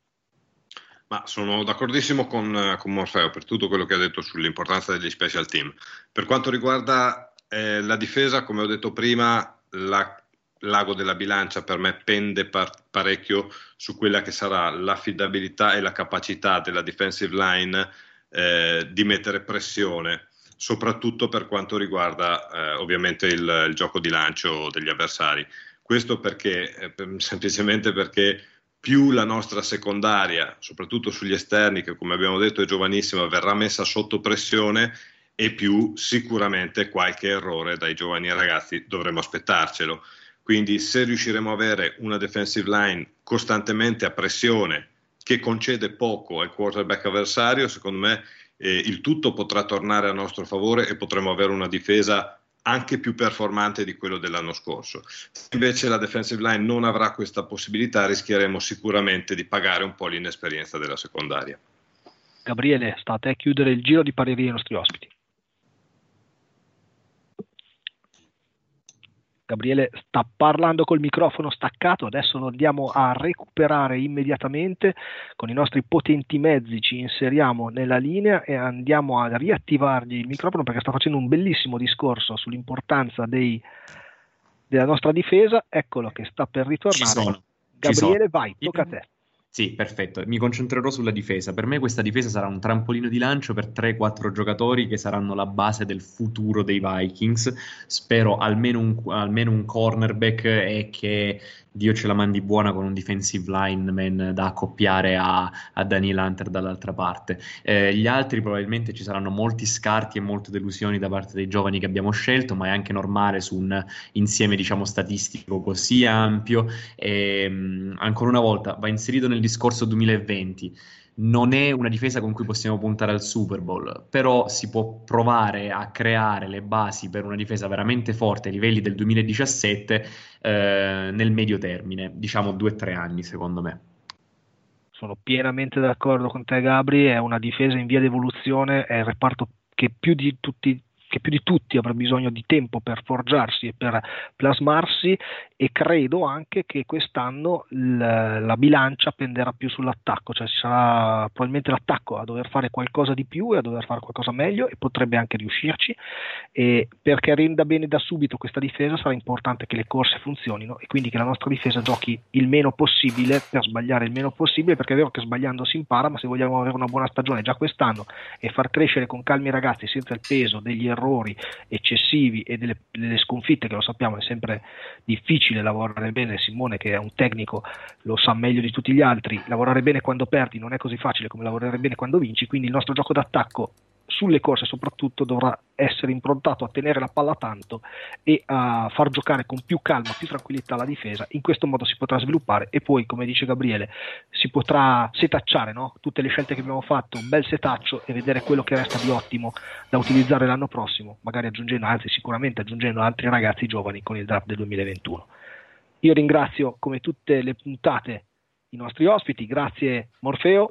Ma sono d'accordissimo con, con Morfeo per tutto quello che ha detto sull'importanza degli special team. Per quanto riguarda eh, la difesa, come ho detto prima, la, l'ago della bilancia per me pende par- parecchio su quella che sarà l'affidabilità e la capacità della defensive line eh, di mettere pressione, soprattutto per quanto riguarda eh, ovviamente il, il gioco di lancio degli avversari. Questo perché, eh, per, semplicemente perché più la nostra secondaria, soprattutto sugli esterni, che come abbiamo detto è giovanissima, verrà messa sotto pressione, e più sicuramente qualche errore dai giovani ragazzi dovremo aspettarcelo. Quindi se riusciremo a avere una defensive line costantemente a pressione, che concede poco al quarterback avversario, secondo me eh, il tutto potrà tornare a nostro favore e potremo avere una difesa anche più performante di quello dell'anno scorso. Se invece la defensive line non avrà questa possibilità, rischieremo sicuramente di pagare un po' l'inesperienza della secondaria. Gabriele, sta a te chiudere il giro di pareri ai nostri ospiti. Gabriele sta parlando col microfono staccato, adesso lo andiamo a recuperare immediatamente con i nostri potenti mezzi, ci inseriamo nella linea e andiamo a riattivargli il microfono, perché sta facendo un bellissimo discorso sull'importanza dei, della nostra difesa. Eccolo che sta per ritornare. Gabriele, vai, tocca a te. Sì, perfetto. Mi concentrerò sulla difesa. Per me questa difesa sarà un trampolino di lancio per tre quattro giocatori che saranno la base del futuro dei Vikings. Spero almeno un, almeno un cornerback e che Dio ce la mandi buona con un defensive lineman da accoppiare a, a Daniel Hunter dall'altra parte. Eh, gli altri probabilmente ci saranno molti scarti e molte delusioni da parte dei giovani che abbiamo scelto, ma è anche normale su un insieme, diciamo, statistico così ampio. E, mh, ancora una volta va inserito nel discorso duemilaventi. Non è una difesa con cui possiamo puntare al Super Bowl, però si può provare a creare le basi per una difesa veramente forte ai livelli del duemiladiciassette eh, nel medio termine, diciamo due o tre anni secondo me. Sono pienamente d'accordo con te, Gabri. È una difesa in via di evoluzione, è il reparto che più di tutti che più di tutti avrà bisogno di tempo per forgiarsi e per plasmarsi, e credo anche che quest'anno l- la bilancia penderà più sull'attacco, cioè ci sarà probabilmente l'attacco a dover fare qualcosa di più e a dover fare qualcosa meglio, e potrebbe anche riuscirci, e perché renda bene da subito questa difesa sarà importante che le corse funzionino e quindi che la nostra difesa giochi il meno possibile per sbagliare il meno possibile, perché è vero che sbagliando si impara, ma se vogliamo avere una buona stagione già quest'anno e far crescere con calma i ragazzi senza il peso degli errori eccessivi e delle, delle sconfitte, che lo sappiamo è sempre difficile lavorare bene, Simone che è un tecnico lo sa meglio di tutti gli altri, lavorare bene quando perdi non è così facile come lavorare bene quando vinci, quindi il nostro gioco d'attacco sulle corse soprattutto dovrà essere improntato a tenere la palla tanto e a far giocare con più calma, più tranquillità la difesa. In questo modo si potrà sviluppare e poi, come dice Gabriele, si potrà setacciare, no? Tutte le scelte che abbiamo fatto, un bel setaccio, e vedere quello che resta di ottimo da utilizzare l'anno prossimo, magari aggiungendo, anzi sicuramente aggiungendo altri ragazzi giovani con il draft del duemilaventuno. Io ringrazio come tutte le puntate i nostri ospiti, grazie Morfeo.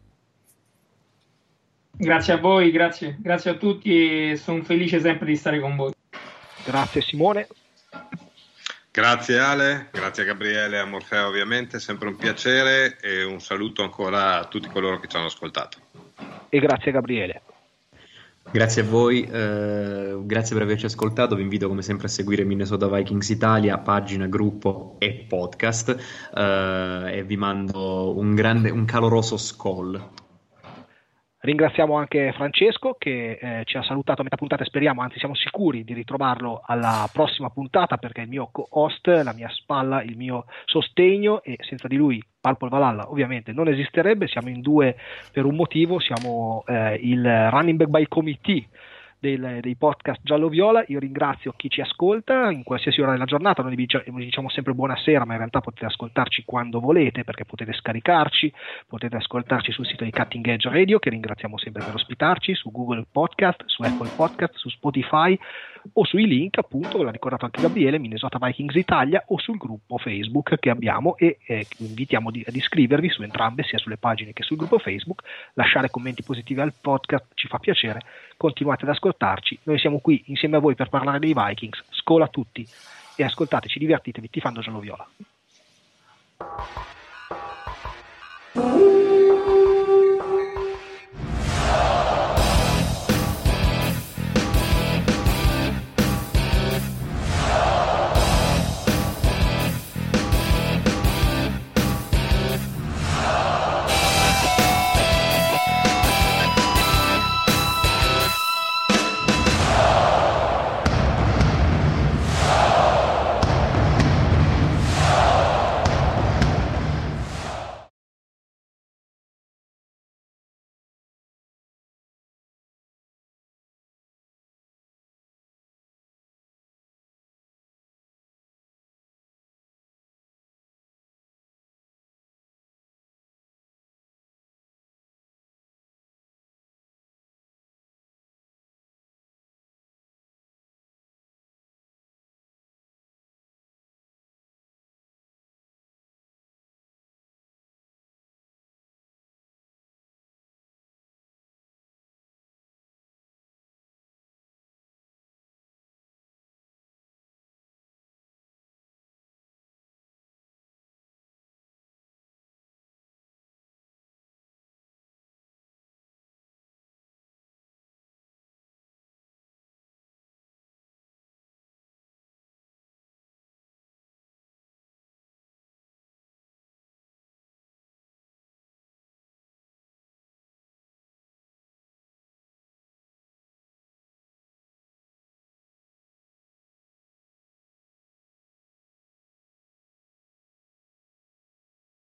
Grazie a voi, grazie, grazie a tutti e sono felice sempre di stare con voi. Grazie Simone. Grazie Ale, grazie a Gabriele e a Morfeo ovviamente, sempre un piacere, e un saluto ancora a tutti coloro che ci hanno ascoltato. E grazie Gabriele. Grazie a voi, eh, grazie per averci ascoltato, vi invito come sempre a seguire Minnesota Vikings Italia, pagina, gruppo e podcast, eh, e vi mando un grande, un caloroso skol. Ringraziamo anche Francesco che eh, ci ha salutato a metà puntata e speriamo, anzi siamo sicuri di ritrovarlo alla prossima puntata, perché è il mio co-host, la mia spalla, il mio sostegno, e senza di lui Purple Valhalla ovviamente non esisterebbe. Siamo in due per un motivo, siamo eh, il running back by committee Del, dei podcast giallo-viola. Io ringrazio chi ci ascolta in qualsiasi ora della giornata, noi vi diciamo sempre buonasera, ma in realtà potete ascoltarci quando volete, perché potete scaricarci, potete ascoltarci sul sito di Cutting Edge Radio, che ringraziamo sempre per ospitarci, su Google Podcast, su Apple Podcast, su Spotify, o sui link, appunto, l'ha ricordato anche Gabriele, Minnesota Vikings Italia, o sul gruppo Facebook che abbiamo, e eh, invitiamo di, ad iscrivervi su entrambe, sia sulle pagine che sul gruppo Facebook, lasciare commenti positivi al podcast, ci fa piacere, continuate ad ascoltarci, noi siamo qui insieme a voi per parlare dei Vikings. Scola a tutti e ascoltateci, divertitevi tifando giallo-viola.